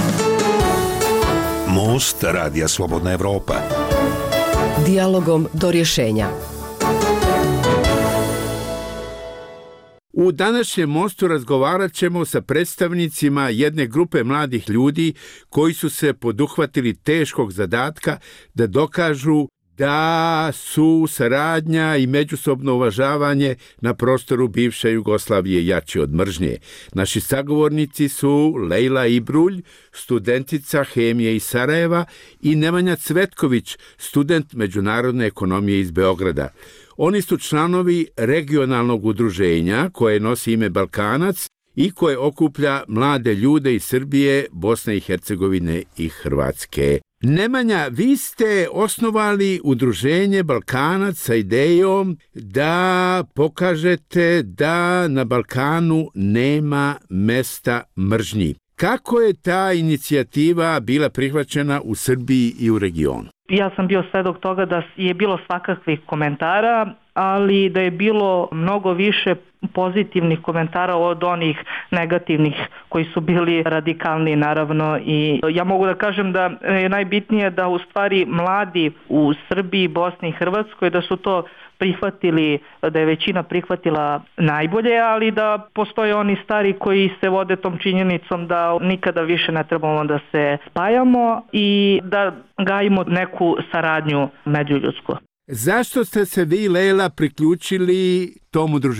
Most radija Slobodna Evropa. Dijalogom do rješenja. U današnjem Mostu razgovarat ćemo sa predstavnicima jedne grupe mladih ljudi koji su se poduhvatili teškog zadatka da dokažu da su saradnja i međusobno uvažavanje na prostoru bivše Jugoslavije jači od mržnje. Naši sagovornici su Lejla Ibrulj, studentica hemije iz Sarajeva, i Nemanja Cvetković, student međunarodne ekonomije iz Beograda. Oni su članovi regionalnog udruženja koje nosi ime Balkanac i koje okuplja mlade ljude iz Srbije, Bosne i Hercegovine i Hrvatske. Nemanja, vi ste osnovali udruženje Balkanac sa idejom da pokažete da na Balkanu nema mesta mržnji. Kako je ta inicijativa bila prihvaćena u Srbiji i u regionu? Ja sam bio svedok toga da je bilo svakakvih komentara, ali da je bilo mnogo više pozitivnih komentara od onih negativnih koji su bili radikalni, naravno. I ja mogu da kažem da je najbitnije da u stvari mladi u Srbiji, Bosni i Hrvatskoj da su to prihvatili, da je većina prihvatila najbolje, ali da postoje oni stari koji se vode tom činjenicom da nikada više ne trebamo da se spajamo i da gajimo neku saradnju međuljudsku. Zašto ste se vi, Lejla, priključili tom udruženju?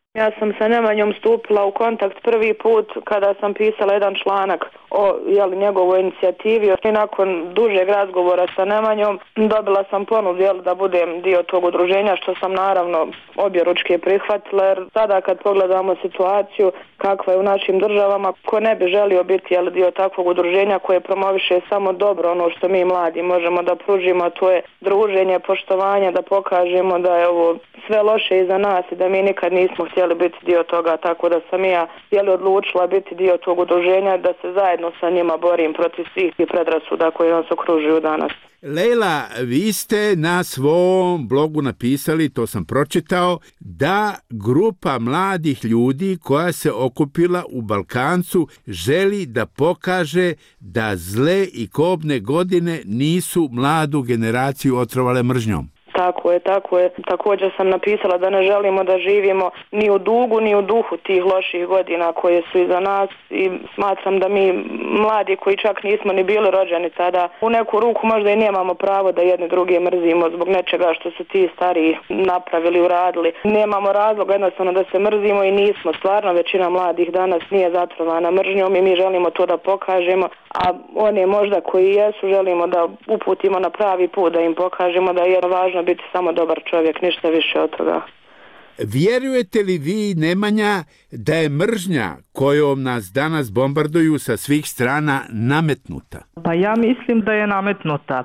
Ja sam sa Nemanjom stupila u kontakt prvi put kada sam pisala jedan članak o njegovoj inicijativi i nakon dužeg razgovora sa Nemanjom dobila sam ponudu da budem dio tog udruženja, što sam naravno objeručke prihvatila, jer sada kad pogledamo situaciju kakva je u našim državama, ko ne bi želio biti dio takvog udruženja koje promoviše samo dobro, ono što mi mladi možemo da pružimo, a to je druženje, poštovanje, da pokažemo da je ovo sve loše iza nas i da mi nikad nismo htjeli biti dio toga, tako da sam ja odlučila biti dio tog udruženja, da se zajedno sa njima borim protiv svih i predrasuda koje nas okružuju danas. Lejla, vi ste na svom blogu napisali, to sam pročitao, da grupa mladih ljudi koja se okupila u Balkancu želi da pokaže da zle i kobne godine nisu mladu generaciju otrovale mržnjom. Tako je. Također sam napisala da ne želimo da živimo ni u dugu ni u duhu tih loših godina koje su iza nas i smatram da mi mladi koji čak nismo ni bili rođeni tada u neku ruku možda i nemamo pravo da jedne druge mrzimo zbog nečega što su ti stariji napravili, uradili. Nemamo razloga jednostavno da se mrzimo i nismo. Stvarno većina mladih danas nije zatrovana mržnjom i mi želimo to da pokažemo, a one možda koji jesu želimo da uputimo na pravi put, da im pokažemo da je važno biti samo dobar čovjek, ništa više od toga. Vjerujete li vi, Nemanja, da je mržnja kojom nas danas bombarduju sa svih strana nametnuta? Pa ja mislim da je nametnuta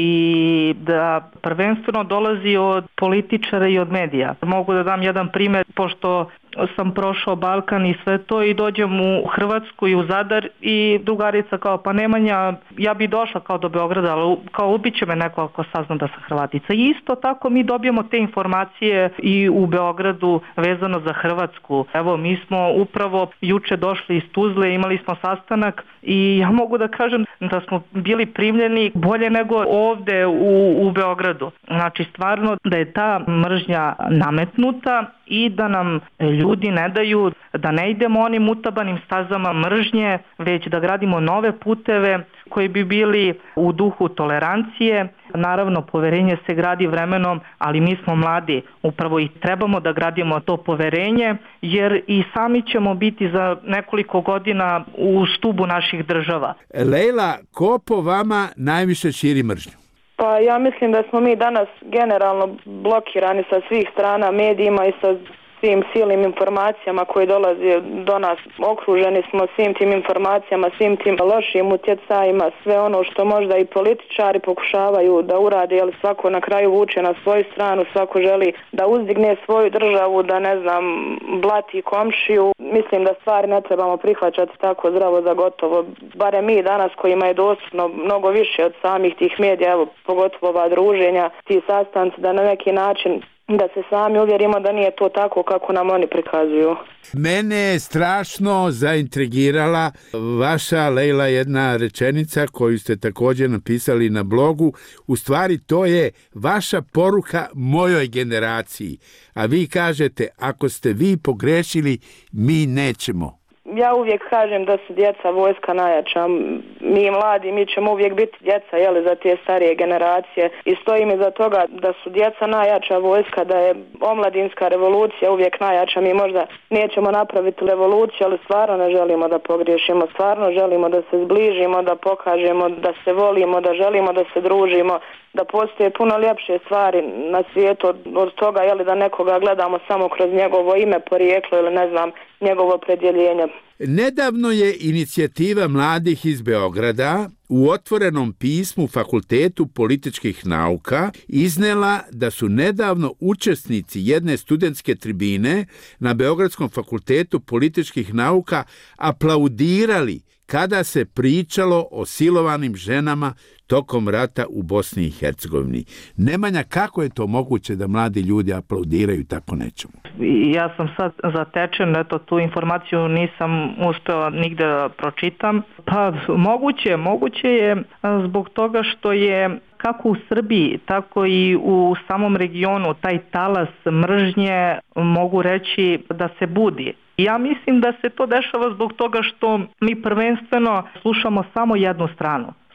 i da prvenstveno dolazi od političara i od medija. Mogu da dam jedan primjer, pošto sam prošao Balkan i sve to i dođem u Hrvatsku i u Zadar i drugarica kao pa Nemanja, ja bi došla kao do Beograda, ali kao ubiće me neko ako sazna da sam Hrvatica. I isto tako mi dobijemo te informacije i u Beogradu vezano za Hrvatsku. Evo, mi smo upravo juče došli iz Tuzle, imali smo sastanak i ja mogu da kažem da smo bili primljeni bolje nego ovde u Beogradu. Znači stvarno da je ta mržnja nametnuta i da nam ljudi ne daju da ne idemo onim utabanim stazama mržnje, već da gradimo nove puteve koji bi bili u duhu tolerancije. Naravno, poverenje se gradi vremenom, ali mi smo mladi. Upravo i trebamo da gradimo to poverenje, jer i sami ćemo biti za nekoliko godina u stubu naših država. Lejla, ko po vama najviše širi mržnju? Pa ja mislim da smo mi danas generalno blokirani sa svih strana medijima i sa svim silnim informacijama koje dolaze do nas. Okruženi smo svim tim informacijama, svim tim lošim utjecajima, sve ono što možda i političari pokušavaju da urade, jer svako na kraju vuče na svoju stranu, svako želi da uzdigne svoju državu, da blati komšiju. Mislim da stvari ne trebamo prihvaćati tako zdravo za gotovo. Barem mi danas kojima je dostupno mnogo više od samih tih medija, evo pogotovo ova druženja, ti sastanci, da na neki način da se sami uvjerimo da nije to tako kako nam oni prikazuju. Mene je strašno zaintrigirala vaša, Lejla, jedna rečenica koju ste također napisali na blogu. U stvari to je vaša poruka mojoj generaciji. A vi kažete, ako ste vi pogrešili, mi nećemo. Ja uvijek kažem da su djeca vojska najjača. Mi mladi, mi ćemo uvijek biti djeca za te starije generacije i stojim iza toga da su djeca najjača vojska, da je omladinska revolucija uvijek najjača. Mi možda nećemo napraviti revoluciju, ali stvarno ne želimo da pogriješimo, stvarno želimo da se zbližimo, da pokažemo da se volimo, da želimo da se družimo, da postoje puno ljepše stvari na svijetu od toga da nekoga gledamo samo kroz njegovo ime, porijeklo ili njegovo opredjeljenje. Nedavno je inicijativa mladih iz Beograda u otvorenom pismu Fakultetu političkih nauka iznela da su nedavno učesnici jedne studentske tribine na Beogradskom fakultetu političkih nauka aplaudirali kada se pričalo o silovanim ženama tokom rata u Bosni i Hercegovini. Nemanja, kako je to moguće da mladi ljudi aplaudiraju tako nečemu? Ja sam sad zatečen, tu informaciju nisam uspela nigde da pročitam. Pa moguće je zbog toga što je kako u Srbiji, tako i u samom regionu taj talas mržnje, mogu reći da se budi. Ja mislim da se to dešava zbog toga što mi prvenstveno slušamo samo jednu stranu.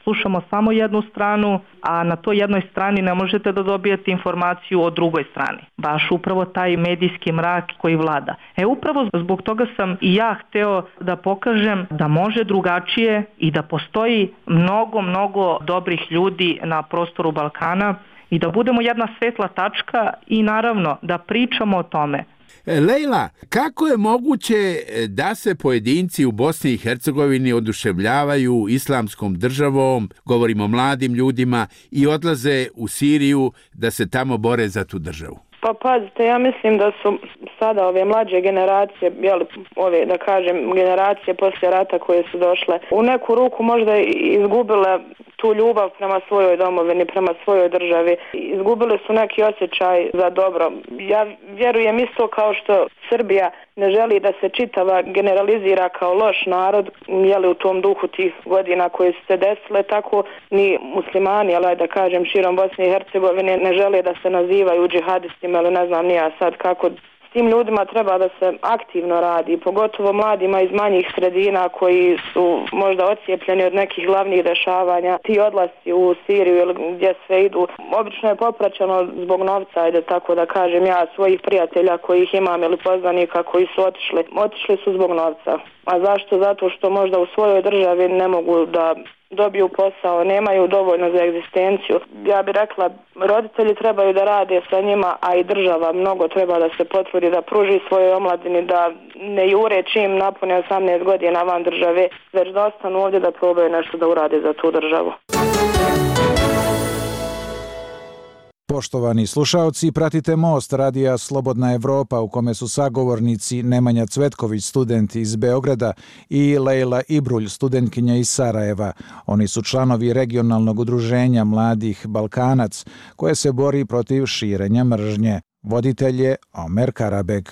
slušamo samo jednu stranu, a na toj jednoj strani ne možete da dobijete informaciju o drugoj strani. Baš upravo taj medijski mrak koji vlada. Upravo zbog toga sam i ja hteo da pokažem da može drugačije i da postoji mnogo dobrih ljudi na prostoru Balkana i da budemo jedna svetla tačka i naravno da pričamo o tome. Lejla, kako je moguće da se pojedinci u Bosni i Hercegovini oduševljavaju islamskom državom, govorimo o mladim ljudima, i odlaze u Siriju da se tamo bore za tu državu? Pa pazite, ja mislim da su sada ove mlađe generacije, ove da kažem generacije poslije rata koje su došle, u neku ruku možda izgubile tu ljubav prema svojoj domovini, prema svojoj državi. Izgubili su neki osjećaj za dobro. Ja vjerujem isto kao što Srbija ne želi da se čitava generalizira kao loš narod, u tom duhu tih godina koje su se desile, tako ni muslimani, ali da kažem širom Bosne i Hercegovine, ne žele da se nazivaju džihadistima ili ne znam ni ja sad kako. S tim ljudima treba da se aktivno radi, pogotovo mladima iz manjih sredina koji su možda ocijepljeni od nekih glavnih dešavanja. Ti odlasci u Siriju ili gdje sve idu, obično je popraćeno zbog novca, ajde tako da kažem ja, svojih prijatelja kojih imam ili poznanika koji su otišli su zbog novca. A zašto? Zato što možda u svojoj državi ne mogu da dobiju posao, nemaju dovoljno za egzistenciju. Ja bih rekla, roditelji trebaju da rade sa njima, a i država mnogo treba da se potrudi da pruži svojoj omladini, da ne jure čim napune 18 godina van države, već da ostanu ovdje da probaju nešto da urade za tu državu. Poštovani slušaoci, pratite Most radija Slobodna Evropa u kome su sagovornici Nemanja Cvetković, student iz Beograda, i Lejla Ibrulj, studentkinja iz Sarajeva. Oni su članovi regionalnog udruženja Mladih Balkanac koje se bori protiv širenja mržnje. Voditelj je Omer Karabeg.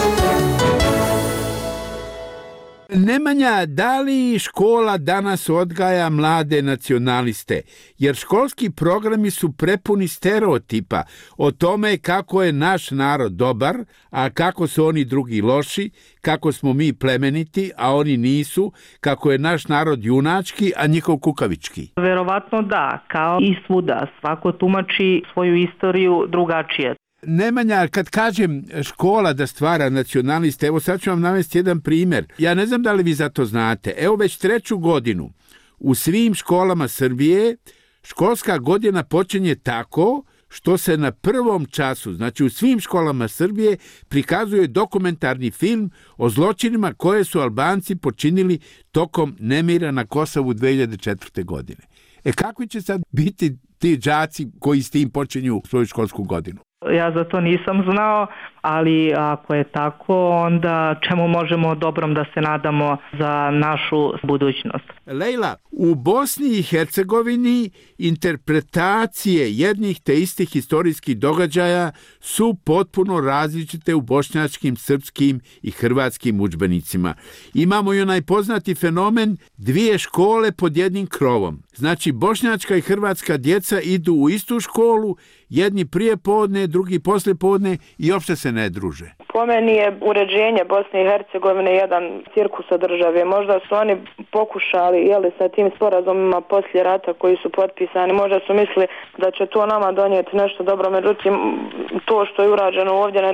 Nemanja, da li škola danas odgaja mlade nacionaliste? Jer školski programi su prepuni stereotipa o tome kako je naš narod dobar, a kako su oni drugi loši, kako smo mi plemeniti, a oni nisu, kako je naš narod junački, a njihov kukavički. Verovatno da, kao i svuda. Svako tumači svoju istoriju drugačije. Nemanja, kad kažem škola da stvara nacionaliste, evo sad ću vam navesti jedan primjer. Ja ne znam da li vi za to znate. Evo već 3. godinu u svim školama Srbije školska godina počinje tako što se na prvom času, znači u svim školama Srbije, prikazuje dokumentarni film o zločinima koje su Albanci počinili tokom nemira na Kosovu 2004. godine. Kakvi će sad biti ti đaci koji s tim počinju svoju školsku godinu? Ja za to nisam znao, ali ako je tako, onda čemu možemo dobrom da se nadamo za našu budućnost? Lejla, u Bosni i Hercegovini interpretacije jednih te istih historijskih događaja su potpuno različite u bošnjačkim, srpskim i hrvatskim udžbenicima. Imamo i onaj poznati fenomen 2 škole pod jednim krovom. Znači, bošnjačka i hrvatska djeca idu u istu školu, jedni prije podne, drugi poslije podne i uopšte se ne druže. Po meni je uređenje Bosne i Hercegovine jedan cirkus od države. Možda su oni pokušali sa tim sporazumima poslije rata koji su potpisani, možda su mislili da će to nama donijeti nešto dobro, međutim to što je urađeno ovdje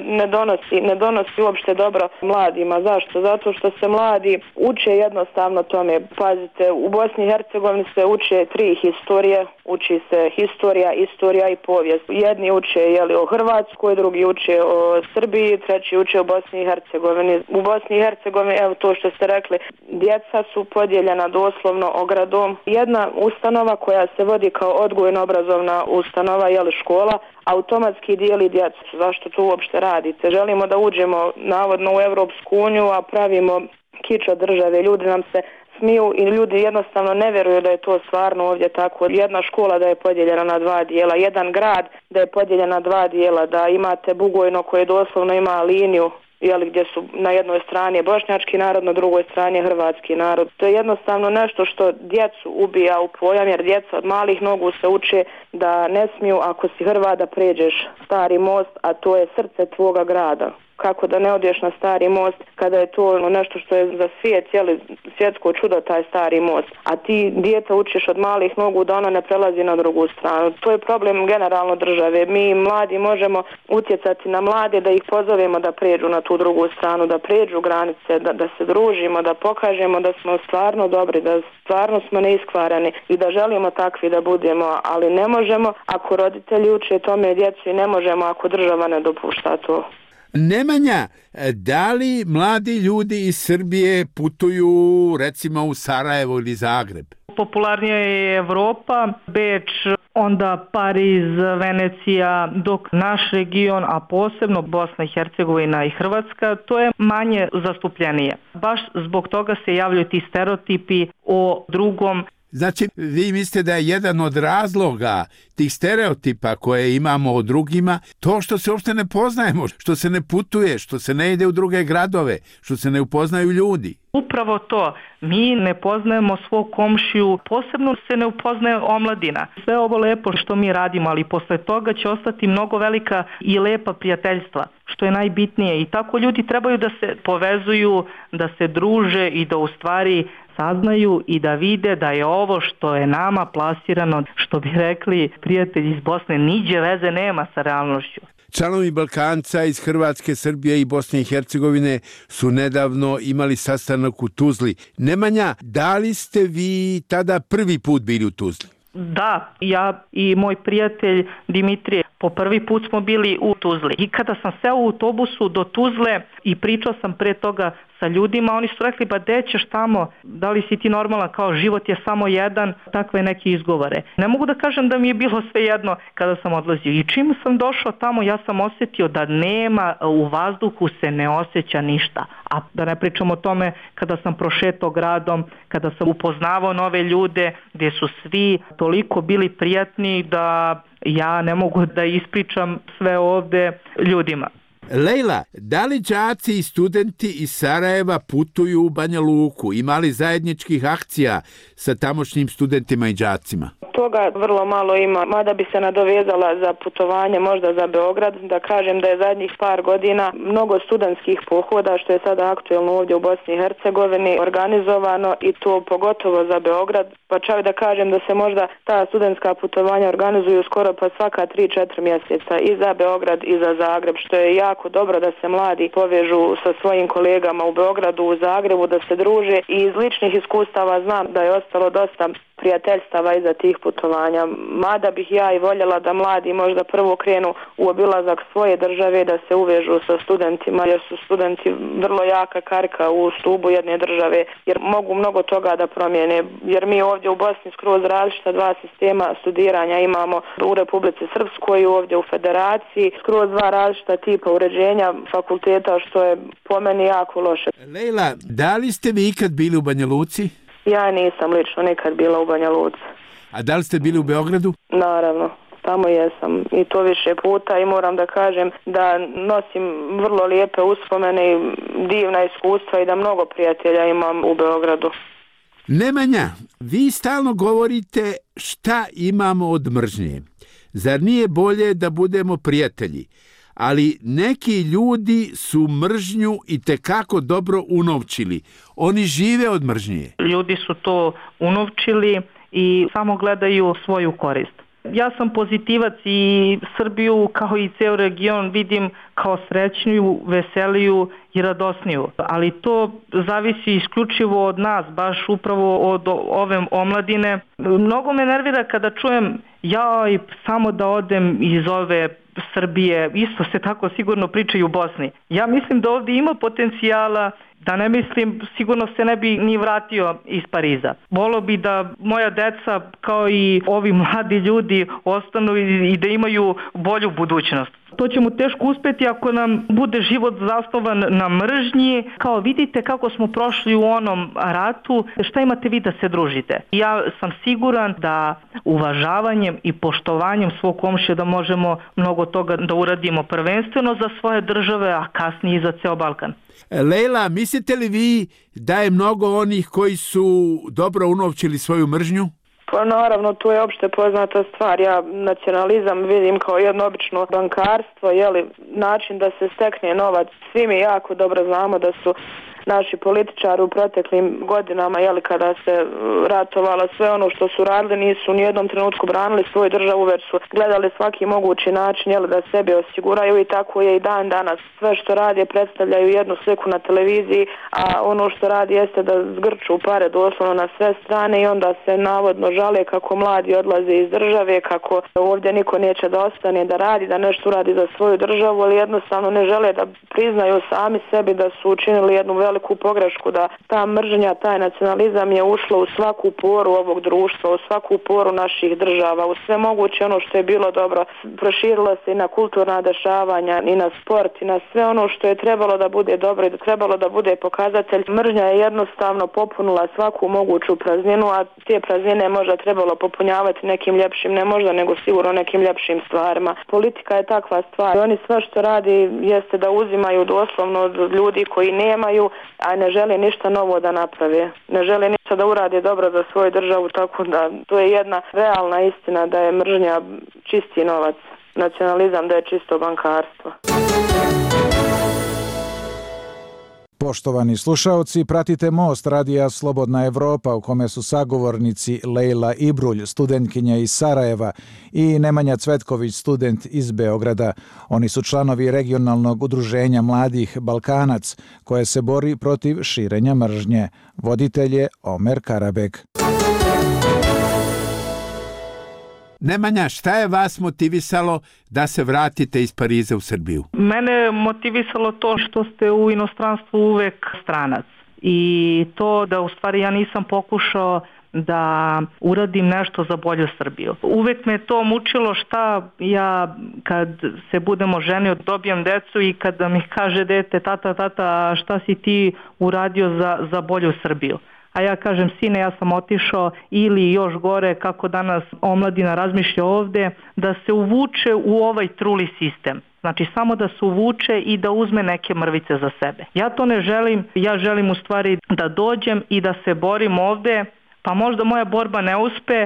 ne donosi uopšte dobro mladima. Zašto? Zato što se mladi uče jednostavno tome. Pazite, u Bosni i Hercegovini se uče 3 historije, uči se historija, istorija i povijest. Jedni uče o Hrvatskoj, drugi uče o Srbiji, treći uče o Bosni i Hercegovini. U Bosni i Hercegovini, evo to što ste rekli, djeca su podijeljena doslovno ogradom. Jedna ustanova koja se vodi kao odgojno-obrazovna ustanova, škola, automatski dijeli djecu. Zašto to uopšte radite? Želimo da uđemo navodno u Europsku uniju, a pravimo kič od države. Ljudi nam se smiju i ljudi jednostavno ne vjeruju da je to stvarno ovdje tako. Jedna škola da je podijeljena na 2 dijela, jedan grad da je podijeljen na 2 dijela, da imate Bugojno koje doslovno ima liniju gdje su na jednoj strani bošnjački narod, na drugoj strani hrvatski narod. To je jednostavno nešto što djecu ubija u pojam, jer djeca od malih nogu se uče da ne smiju, ako si Hrvat, da pređeš stari most, a to je srce tvoga grada. kako da ne odeš na stari most kada je to nešto što je za svijet, cijeli svjetsko čudo taj stari most. A ti dijete učiš od malih nogu da ona ne prelazi na drugu stranu. To je problem generalno države. Mi mladi možemo utjecati na mlade da ih pozovemo da pređu na tu drugu stranu, da pređu granice, da se družimo, da pokažemo da smo stvarno dobri, da stvarno smo neiskvarani i da želimo takvi da budemo, ali ne možemo ako roditelji uče tome djecu i ne možemo ako država ne dopušta to. Nemanja, da li mladi ljudi iz Srbije putuju recimo u Sarajevo ili Zagreb? Popularnija je Evropa, Beč, onda Pariz, Venecija, dok naš region, a posebno Bosna i Hercegovina i Hrvatska, to je manje zastupljenije. Baš zbog toga se javljaju ti stereotipi o drugom. Znači, vi mislite da je jedan od razloga tih stereotipa koje imamo o drugima to što se uopšte ne poznajemo, što se ne putuje, što se ne ide u druge gradove, što se ne upoznaju ljudi. Upravo to. Mi ne poznajemo svog komšiju, posebno se ne upoznaje omladina. Sve ovo lepo što mi radimo, ali posle toga će ostati mnogo velika i lepa prijateljstva, što je najbitnije. I tako ljudi trebaju da se povezuju, da se druže i da u stvari saznaju i da vide da je ovo što je nama plasirano, što bi rekli prijatelji iz Bosne, niđe veze nema sa realnošću. Članovi Balkanca iz Hrvatske, Srbije i Bosne i Hercegovine su nedavno imali sastanak u Tuzli. Nemanja, da li ste vi tada prvi put bili u Tuzli? Da, ja i moj prijatelj Dimitrije po prvi put smo bili u Tuzli. I kada sam seo u autobusu do Tuzle i pričao sam pre toga sa ljudima, oni su rekli, ba gde ćeš tamo, da li si ti normalan, kao život je samo jedan, takve neke izgovore. Ne mogu da kažem da mi je bilo sve jedno kada sam odlazio. I čim sam došao tamo, ja sam osjetio da nema, u vazduhu se ne osjeća ništa. A da ne pričam o tome kada sam prošetao gradom, kada sam upoznavao nove ljude, gdje su svi toliko bili prijatni da ja ne mogu da ispričam sve ovde ljudima. Lejla, da li đaci i studenti iz Sarajeva putuju u Banja Luku? Imali zajedničkih akcija sa tamošnjim studentima i đacima? Toga vrlo malo ima, mada bi se nadovezala za putovanje možda za Beograd, da kažem da je zadnjih par godina mnogo studentskih pohoda, što je sada aktuelno ovdje u Bosni i Hercegovini, organizovano i to pogotovo za Beograd, pa čak da kažem da se možda ta studentska putovanja organizuju skoro pa svaka 3-4 mjeseca i za Beograd i za Zagreb, što je jako dobro da se mladi povežu sa svojim kolegama u Beogradu, u Zagrebu, da se druže i iz ličnih iskustava znam da je ostalo dosta prijateljstava iza tih putovanja. Mada bih ja i voljela da mladi možda prvo krenu u obilazak svoje države, da se uvežu sa studentima, jer su studenti vrlo jaka karika u stubu jedne države, jer mogu mnogo toga da promijene. Jer mi ovdje u Bosni skroz različita dva sistema studiranja imamo u Republici Srpskoj i ovdje u Federaciji, skroz dva različita tipa uređenja fakulteta, što je po meni jako loše. Lejla, da li ste vi ikad bili u Banja Luci? Ja nisam lično nikad bila u Banja Luci. A da li ste bili u Beogradu? Naravno, tamo jesam i to više puta i moram da kažem da nosim vrlo lijepe uspomene i divna iskustva i da mnogo prijatelja imam u Beogradu. Nemanja, vi stalno govorite šta imamo od mržnje. Zar nije bolje da budemo prijatelji? Ali neki ljudi su mržnju i tekako dobro unovčili. Oni žive od mržnje. Ljudi su to unovčili i samo gledaju svoju korist. Ja sam pozitivac i Srbiju kao i ceo region vidim kao srećniju, veseliju i radosniju. Ali to zavisi isključivo od nas, baš upravo od ove omladine. Mnogo me nervira kada čujem jaj, samo da odem iz ove Srbije, isto se tako sigurno pričaju u Bosni. Ja mislim da ovdje ima potencijala, da ne mislim, sigurno se ne bi ni vratio iz Pariza. Volio bi da moja deca, kao i ovi mladi ljudi, ostanu i da imaju bolju budućnost. To ćemo teško uspjeti ako nam bude život zasnovan na mržnji. Kao vidite kako smo prošli u onom ratu, šta imate vi da se družite? Ja sam siguran da uvažavanjem i poštovanjem svog komšija da možemo mnogo toga da uradimo prvenstveno za svoje države, a kasnije i za ceo Balkan. Lejla, mislite li vi da je mnogo onih koji su dobro unovčili svoju mržnju? Pa naravno, to je opšte poznata stvar. Ja nacionalizam vidim kao jedno obično bankarstvo, način da se stekne novac. Svi mi jako dobro znamo da su naši političari u proteklim godinama, kada se ratovalo, sve ono što su radili, nisu ni jednom trenutku branili svoju državu, već su gledali svaki mogući način da sebe osiguraju, i tako je i dan danas. Sve što radi predstavljaju jednu sliku na televiziji, a ono što radi jeste da zgrču pare doslovno na sve strane i onda se navodno žale kako mladi odlaze iz države, kako ovdje niko neće da ostane da radi, da nešto uradi za svoju državu, ali jednostavno ne žele da priznaju sami sebi da su učinili jednu veliku pogrešku, da ta mržnja, taj nacionalizam je ušlo u svaku poru ovog društva, u svaku poru naših država, u sve moguće ono što je bilo dobro. Proširilo se i na kulturna dešavanja, i na sport, i na sve ono što je trebalo da bude dobro i da trebalo da bude pokazatelj. Mržnja je jednostavno popunila svaku moguću prazninu, a te praznine možda trebalo popunjavati nekim ljepšim, ne možda, nego sigurno nekim ljepšim stvarima. Politika je takva stvar. Oni sve što radi jeste da uzimaju doslovno od ljudi koji nemaju, a ne žele ništa novo da naprave. Ne žele ništa da urade dobro za svoju državu, tako da to je jedna realna istina da je mržnja čisti novac. Nacionalizam da je čisto bankarstvo. Poštovani slušaoci, pratite Most radija Slobodna Evropa u kome su sagovornici Lejla Ibrulj, studentkinja iz Sarajeva, i Nemanja Cvetković, student iz Beograda. Oni su članovi regionalnog udruženja mladih Balkanac, koje se bori protiv širenja mržnje. Voditelj je Omer Karabek. Nemanja, šta je vas motivisalo da se vratite iz Pariza u Srbiju? Mene je motivisalo to što ste u inostranstvu uvek stranac i to da u stvari ja nisam pokušao da uradim nešto za bolju Srbiju. Uvek me to mučilo šta ja kad se budemo ženio dobijem decu i kada mi kaže dete tata šta si ti uradio za bolju Srbiju. A ja kažem, sine, ja sam otišao, ili još gore, kako danas omladina razmišlja ovde, da se uvuče u ovaj truli sistem. Znači, samo da se uvuče i da uzme neke mrvice za sebe. Ja to ne želim, ja želim u stvari da dođem i da se borim ovde, pa možda moja borba ne uspe,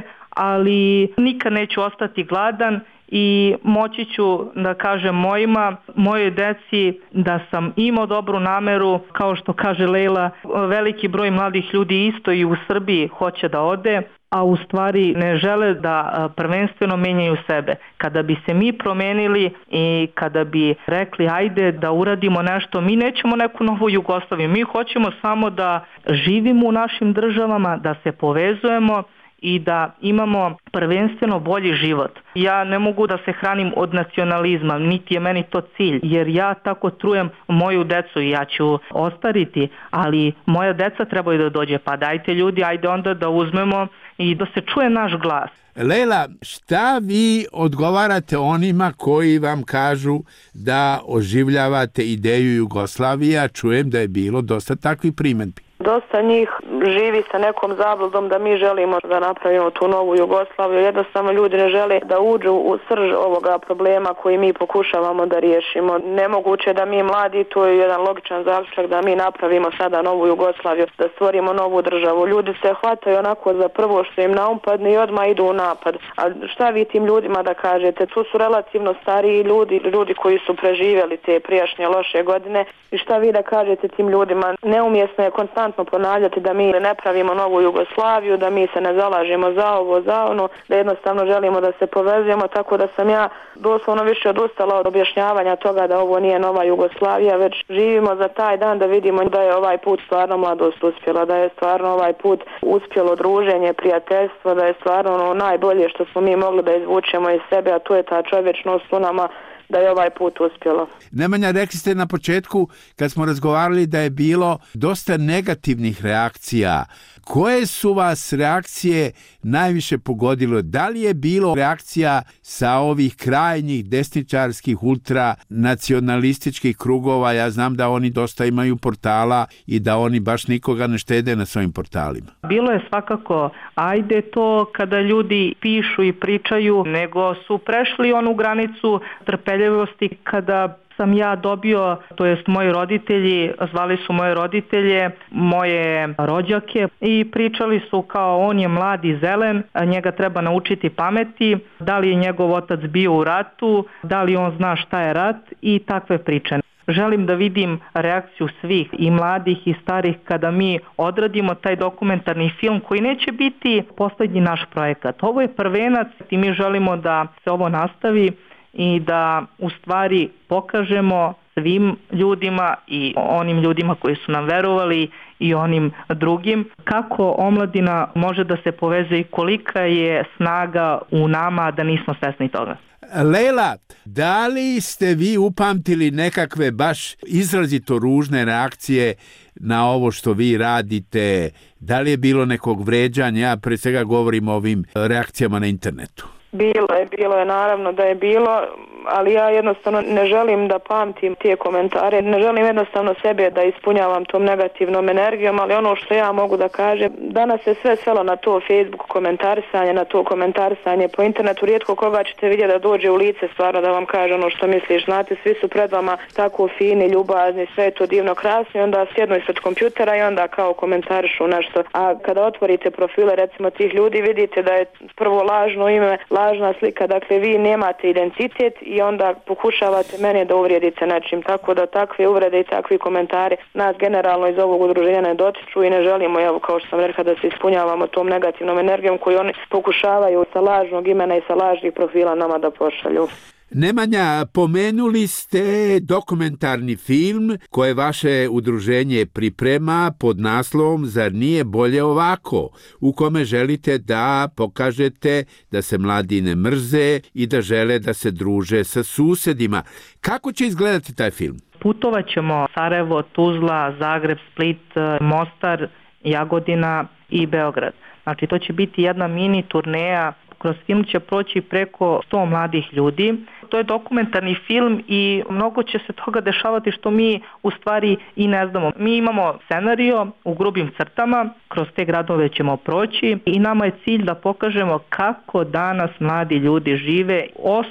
ali nikad neću ostati gladan i moći ću da kažem mojoj deci da sam imao dobru nameru, kao što kaže Lejla, veliki broj mladih ljudi isto i u Srbiji hoće da ode, a u stvari ne žele da prvenstveno menjaju sebe. Kada bi se mi promenili i kada bi rekli ajde da uradimo nešto, mi nećemo neku novu Jugoslaviju, mi hoćemo samo da živimo u našim državama, da se povezujemo i da imamo prvenstveno bolji život. Ja ne mogu da se hranim od nacionalizma, niti je meni to cilj, jer ja tako trujem moju decu i ja ću ostariti, ali moja deca trebaju da dođe, pa dajte ljudi, ajde onda da uzmemo i da se čuje naš glas. Lejla, šta vi odgovarate onima koji vam kažu da oživljavate ideju Jugoslavije, a čujem da je bilo dosta takvih primjedbi? Dosta njih živi sa nekom zabludom da mi želimo da napravimo tu novu Jugoslaviju. Jednostavno ljudi ne žele da uđu u srž ovoga problema koji mi pokušavamo da riješimo. Nemoguće da mi mladi, to je jedan logičan zaključak, da mi napravimo sada novu Jugoslaviju, da stvorimo novu državu. Ljudi se hvataju onako za prvo što im naumpadne i odmah idu u napad. A šta vi tim ljudima da kažete? Tu su relativno stariji ljudi koji su preživjeli te prijašnje loše godine. I šta vi da kažete tim ljudima? Neumjesno je konstantno ponavljati da mi ne pravimo novu Jugoslaviju, da mi se ne zalažemo za ovo, za ono, da jednostavno želimo da se povezujemo, tako da sam ja doslovno više odustala od objašnjavanja toga da ovo nije nova Jugoslavija, već živimo za taj dan da vidimo da je ovaj put stvarno mladost uspjela, da je stvarno ovaj put uspjelo druženje, prijateljstvo, da je stvarno ono najbolje što smo mi mogli da izvučemo iz sebe, a to je ta čovječnost u nama, da je ovaj put uspjelo. Nemanja, rekli ste na početku kad smo razgovarali da je bilo dosta negativnih reakcija. Koje su vas reakcije najviše pogodilo? Da li je bilo reakcija sa ovih krajnjih desničarskih ultranacionalističkih krugova? Ja znam da oni dosta imaju portala i da oni baš nikoga ne štede na svojim portalima. Bilo je svakako, ajde to kada ljudi pišu i pričaju, nego su prešli onu granicu trpeljivosti kada sam ja dobio, to jest moji roditelji, zvali su moje roditelje, moje rođake i pričali su kao on je mlad i zelen, njega treba naučiti pameti, da li je njegov otac bio u ratu, da li on zna šta je rat i takve priče. Želim da vidim reakciju svih i mladih i starih kada mi odradimo taj dokumentarni film koji neće biti poslednji naš projekat. Ovo je prvenac i mi želimo da se ovo nastavi i da u stvari pokažemo svim ljudima i onim ljudima koji su nam verovali i onim drugim kako omladina može da se poveze i kolika je snaga u nama da nismo svesni toga. Leila, da li ste vi upamtili nekakve baš izrazito ružne reakcije na ovo što vi radite? Da li je bilo nekog vređanja? Ja pre svega govorim o ovim reakcijama na internetu. Bilo je, naravno da je bilo, ali ja jednostavno ne želim da pamtim te komentare, ne želim jednostavno sebe da ispunjavam tom negativnom energijom, ali ono što ja mogu da kažem, danas se sve svelo na to Facebook komentarisanje, na to komentarisanje po internetu, rijetko koga ćete vidjeti da dođe u lice stvarno da vam kaže ono što misliš, znate, svi su pred vama tako fini, ljubazni, sve je to divno, krasno i onda sjednu ispred kompjutera i onda kao komentarišu nešto, a kada otvorite profile recimo tih ljudi vidite da je prvo lažno ime, lažna slika, dakle vi nemate identitet i onda pokušavate mene da uvrijedite nečim, tako da takve uvrede i takvi komentari nas generalno iz ovog udruženja ne dotiču i ne želimo, evo kao što sam rekla, da se ispunjavamo tom negativnom energijom koju oni pokušavaju sa lažnog imena i sa lažnih profila nama da pošalju. Nemanja, pomenuli ste dokumentarni film koje vaše udruženje priprema pod naslovom Zar nije bolje ovako, u kome želite da pokažete da se mladi ne mrze i da žele da se druže sa susedima. Kako će izgledati taj film? Putovat ćemo Sarajevo, Tuzla, Zagreb, Split, Mostar, Jagodina i Beograd. Znači to će biti jedna mini turneja. Kroz film će proći preko 100 mladih ljudi. To je dokumentarni film i mnogo će se toga dešavati što mi u stvari i ne znamo. Mi imamo scenario u grubim crtama, kroz te gradove ćemo proći i nama je cilj da pokažemo kako danas mladi ljudi žive.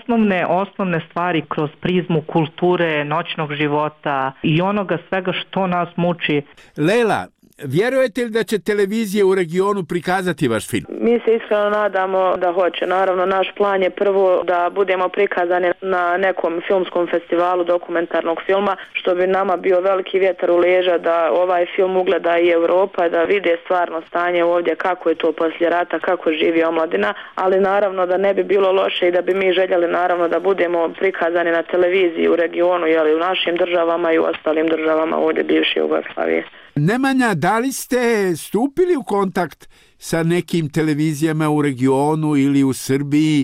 Osnovne stvari kroz prizmu kulture, noćnog života i onoga svega što nas muči. Leila, vjerujete li da će televizije u regionu prikazati vaš film? Mi se iskreno nadamo da hoće. Naravno, naš plan je prvo da budemo prikazani na nekom filmskom festivalu dokumentarnog filma, što bi nama bio veliki vjetar u leđa da ovaj film ugleda i Europa, da vide stvarno stanje ovdje, kako je to poslije rata, kako živi omladina, ali naravno da ne bi bilo loše i da bi mi željeli naravno da budemo prikazani na televiziji u regionu, jeli u našim državama i u ostalim državama ovdje bivše Jugoslavije. Nemanja, da li ste stupili u kontakt sa nekim televizijama u regionu ili u Srbiji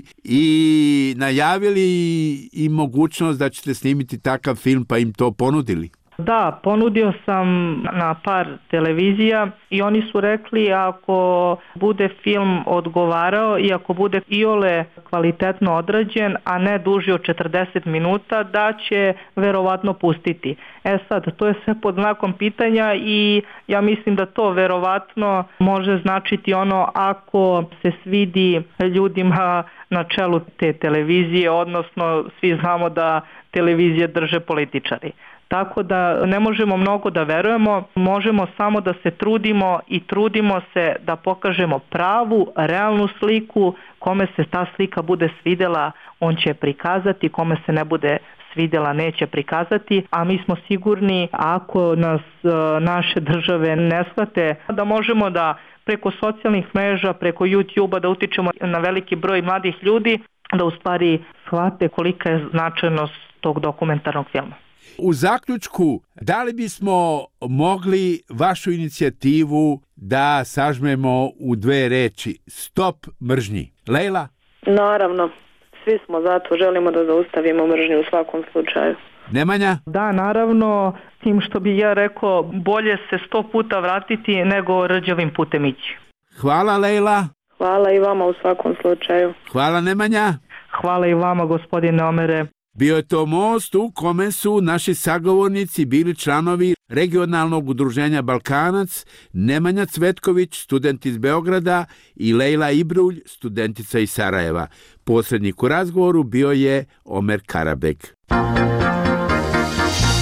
i najavili im mogućnost da ćete snimiti takav film pa im to ponudili? Da, ponudio sam na par televizija i oni su rekli ako bude film odgovarao i ako bude iole kvalitetno odrađen, a ne duži od 40 minuta, da će verovatno pustiti. Sad, to je sve pod znakom pitanja i ja mislim da to verovatno može značiti ono ako se svidi ljudima na čelu te televizije, odnosno svi znamo da televizije drže političari. Tako da ne možemo mnogo da verujemo, možemo samo da se trudimo i trudimo se da pokažemo pravu, realnu sliku. Kome se ta slika bude svidjela, on će prikazati, kome se ne bude svidjela, neće prikazati, a mi smo sigurni ako nas naše države ne shvate da možemo da preko socijalnih mreža, preko YouTube-a da utičemo na veliki broj mladih ljudi, da u stvari shvate kolika je značajnost tog dokumentarnog filma. U zaključku, da li bismo mogli vašu inicijativu da sažmemo u 2 reči? Stop mržnji. Leila? Naravno, svi smo zato, želimo da zaustavimo mržnju u svakom slučaju. Nemanja? Da, naravno, tim što bi ja rekao, bolje se 100 puta vratiti nego rđavim putem ići. Hvala, Leila. Hvala i vama u svakom slučaju. Hvala, Nemanja. Hvala i vama, gospodine Omere. Bio je to most u kome su naši sagovornici bili članovi regionalnog udruženja Balkanac, Nemanja Cvetković, student iz Beograda, i Leila Ibrulj, studentica iz Sarajeva. Posrednik u razgovoru bio je Omer Karabek.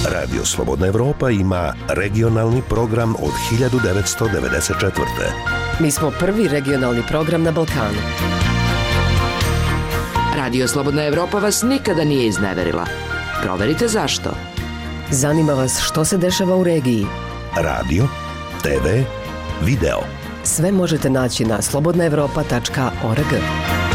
Radio Slobodna Evropa ima regionalni program od 1994. Mi smo prvi regionalni program na Balkanu. Radio Slobodna Evropa vas nikada nije izneverila. Proverite zašto. Zanima vas što se dešava u regiji. Radio, TV, video. Sve možete naći na slobodnaevropa.org.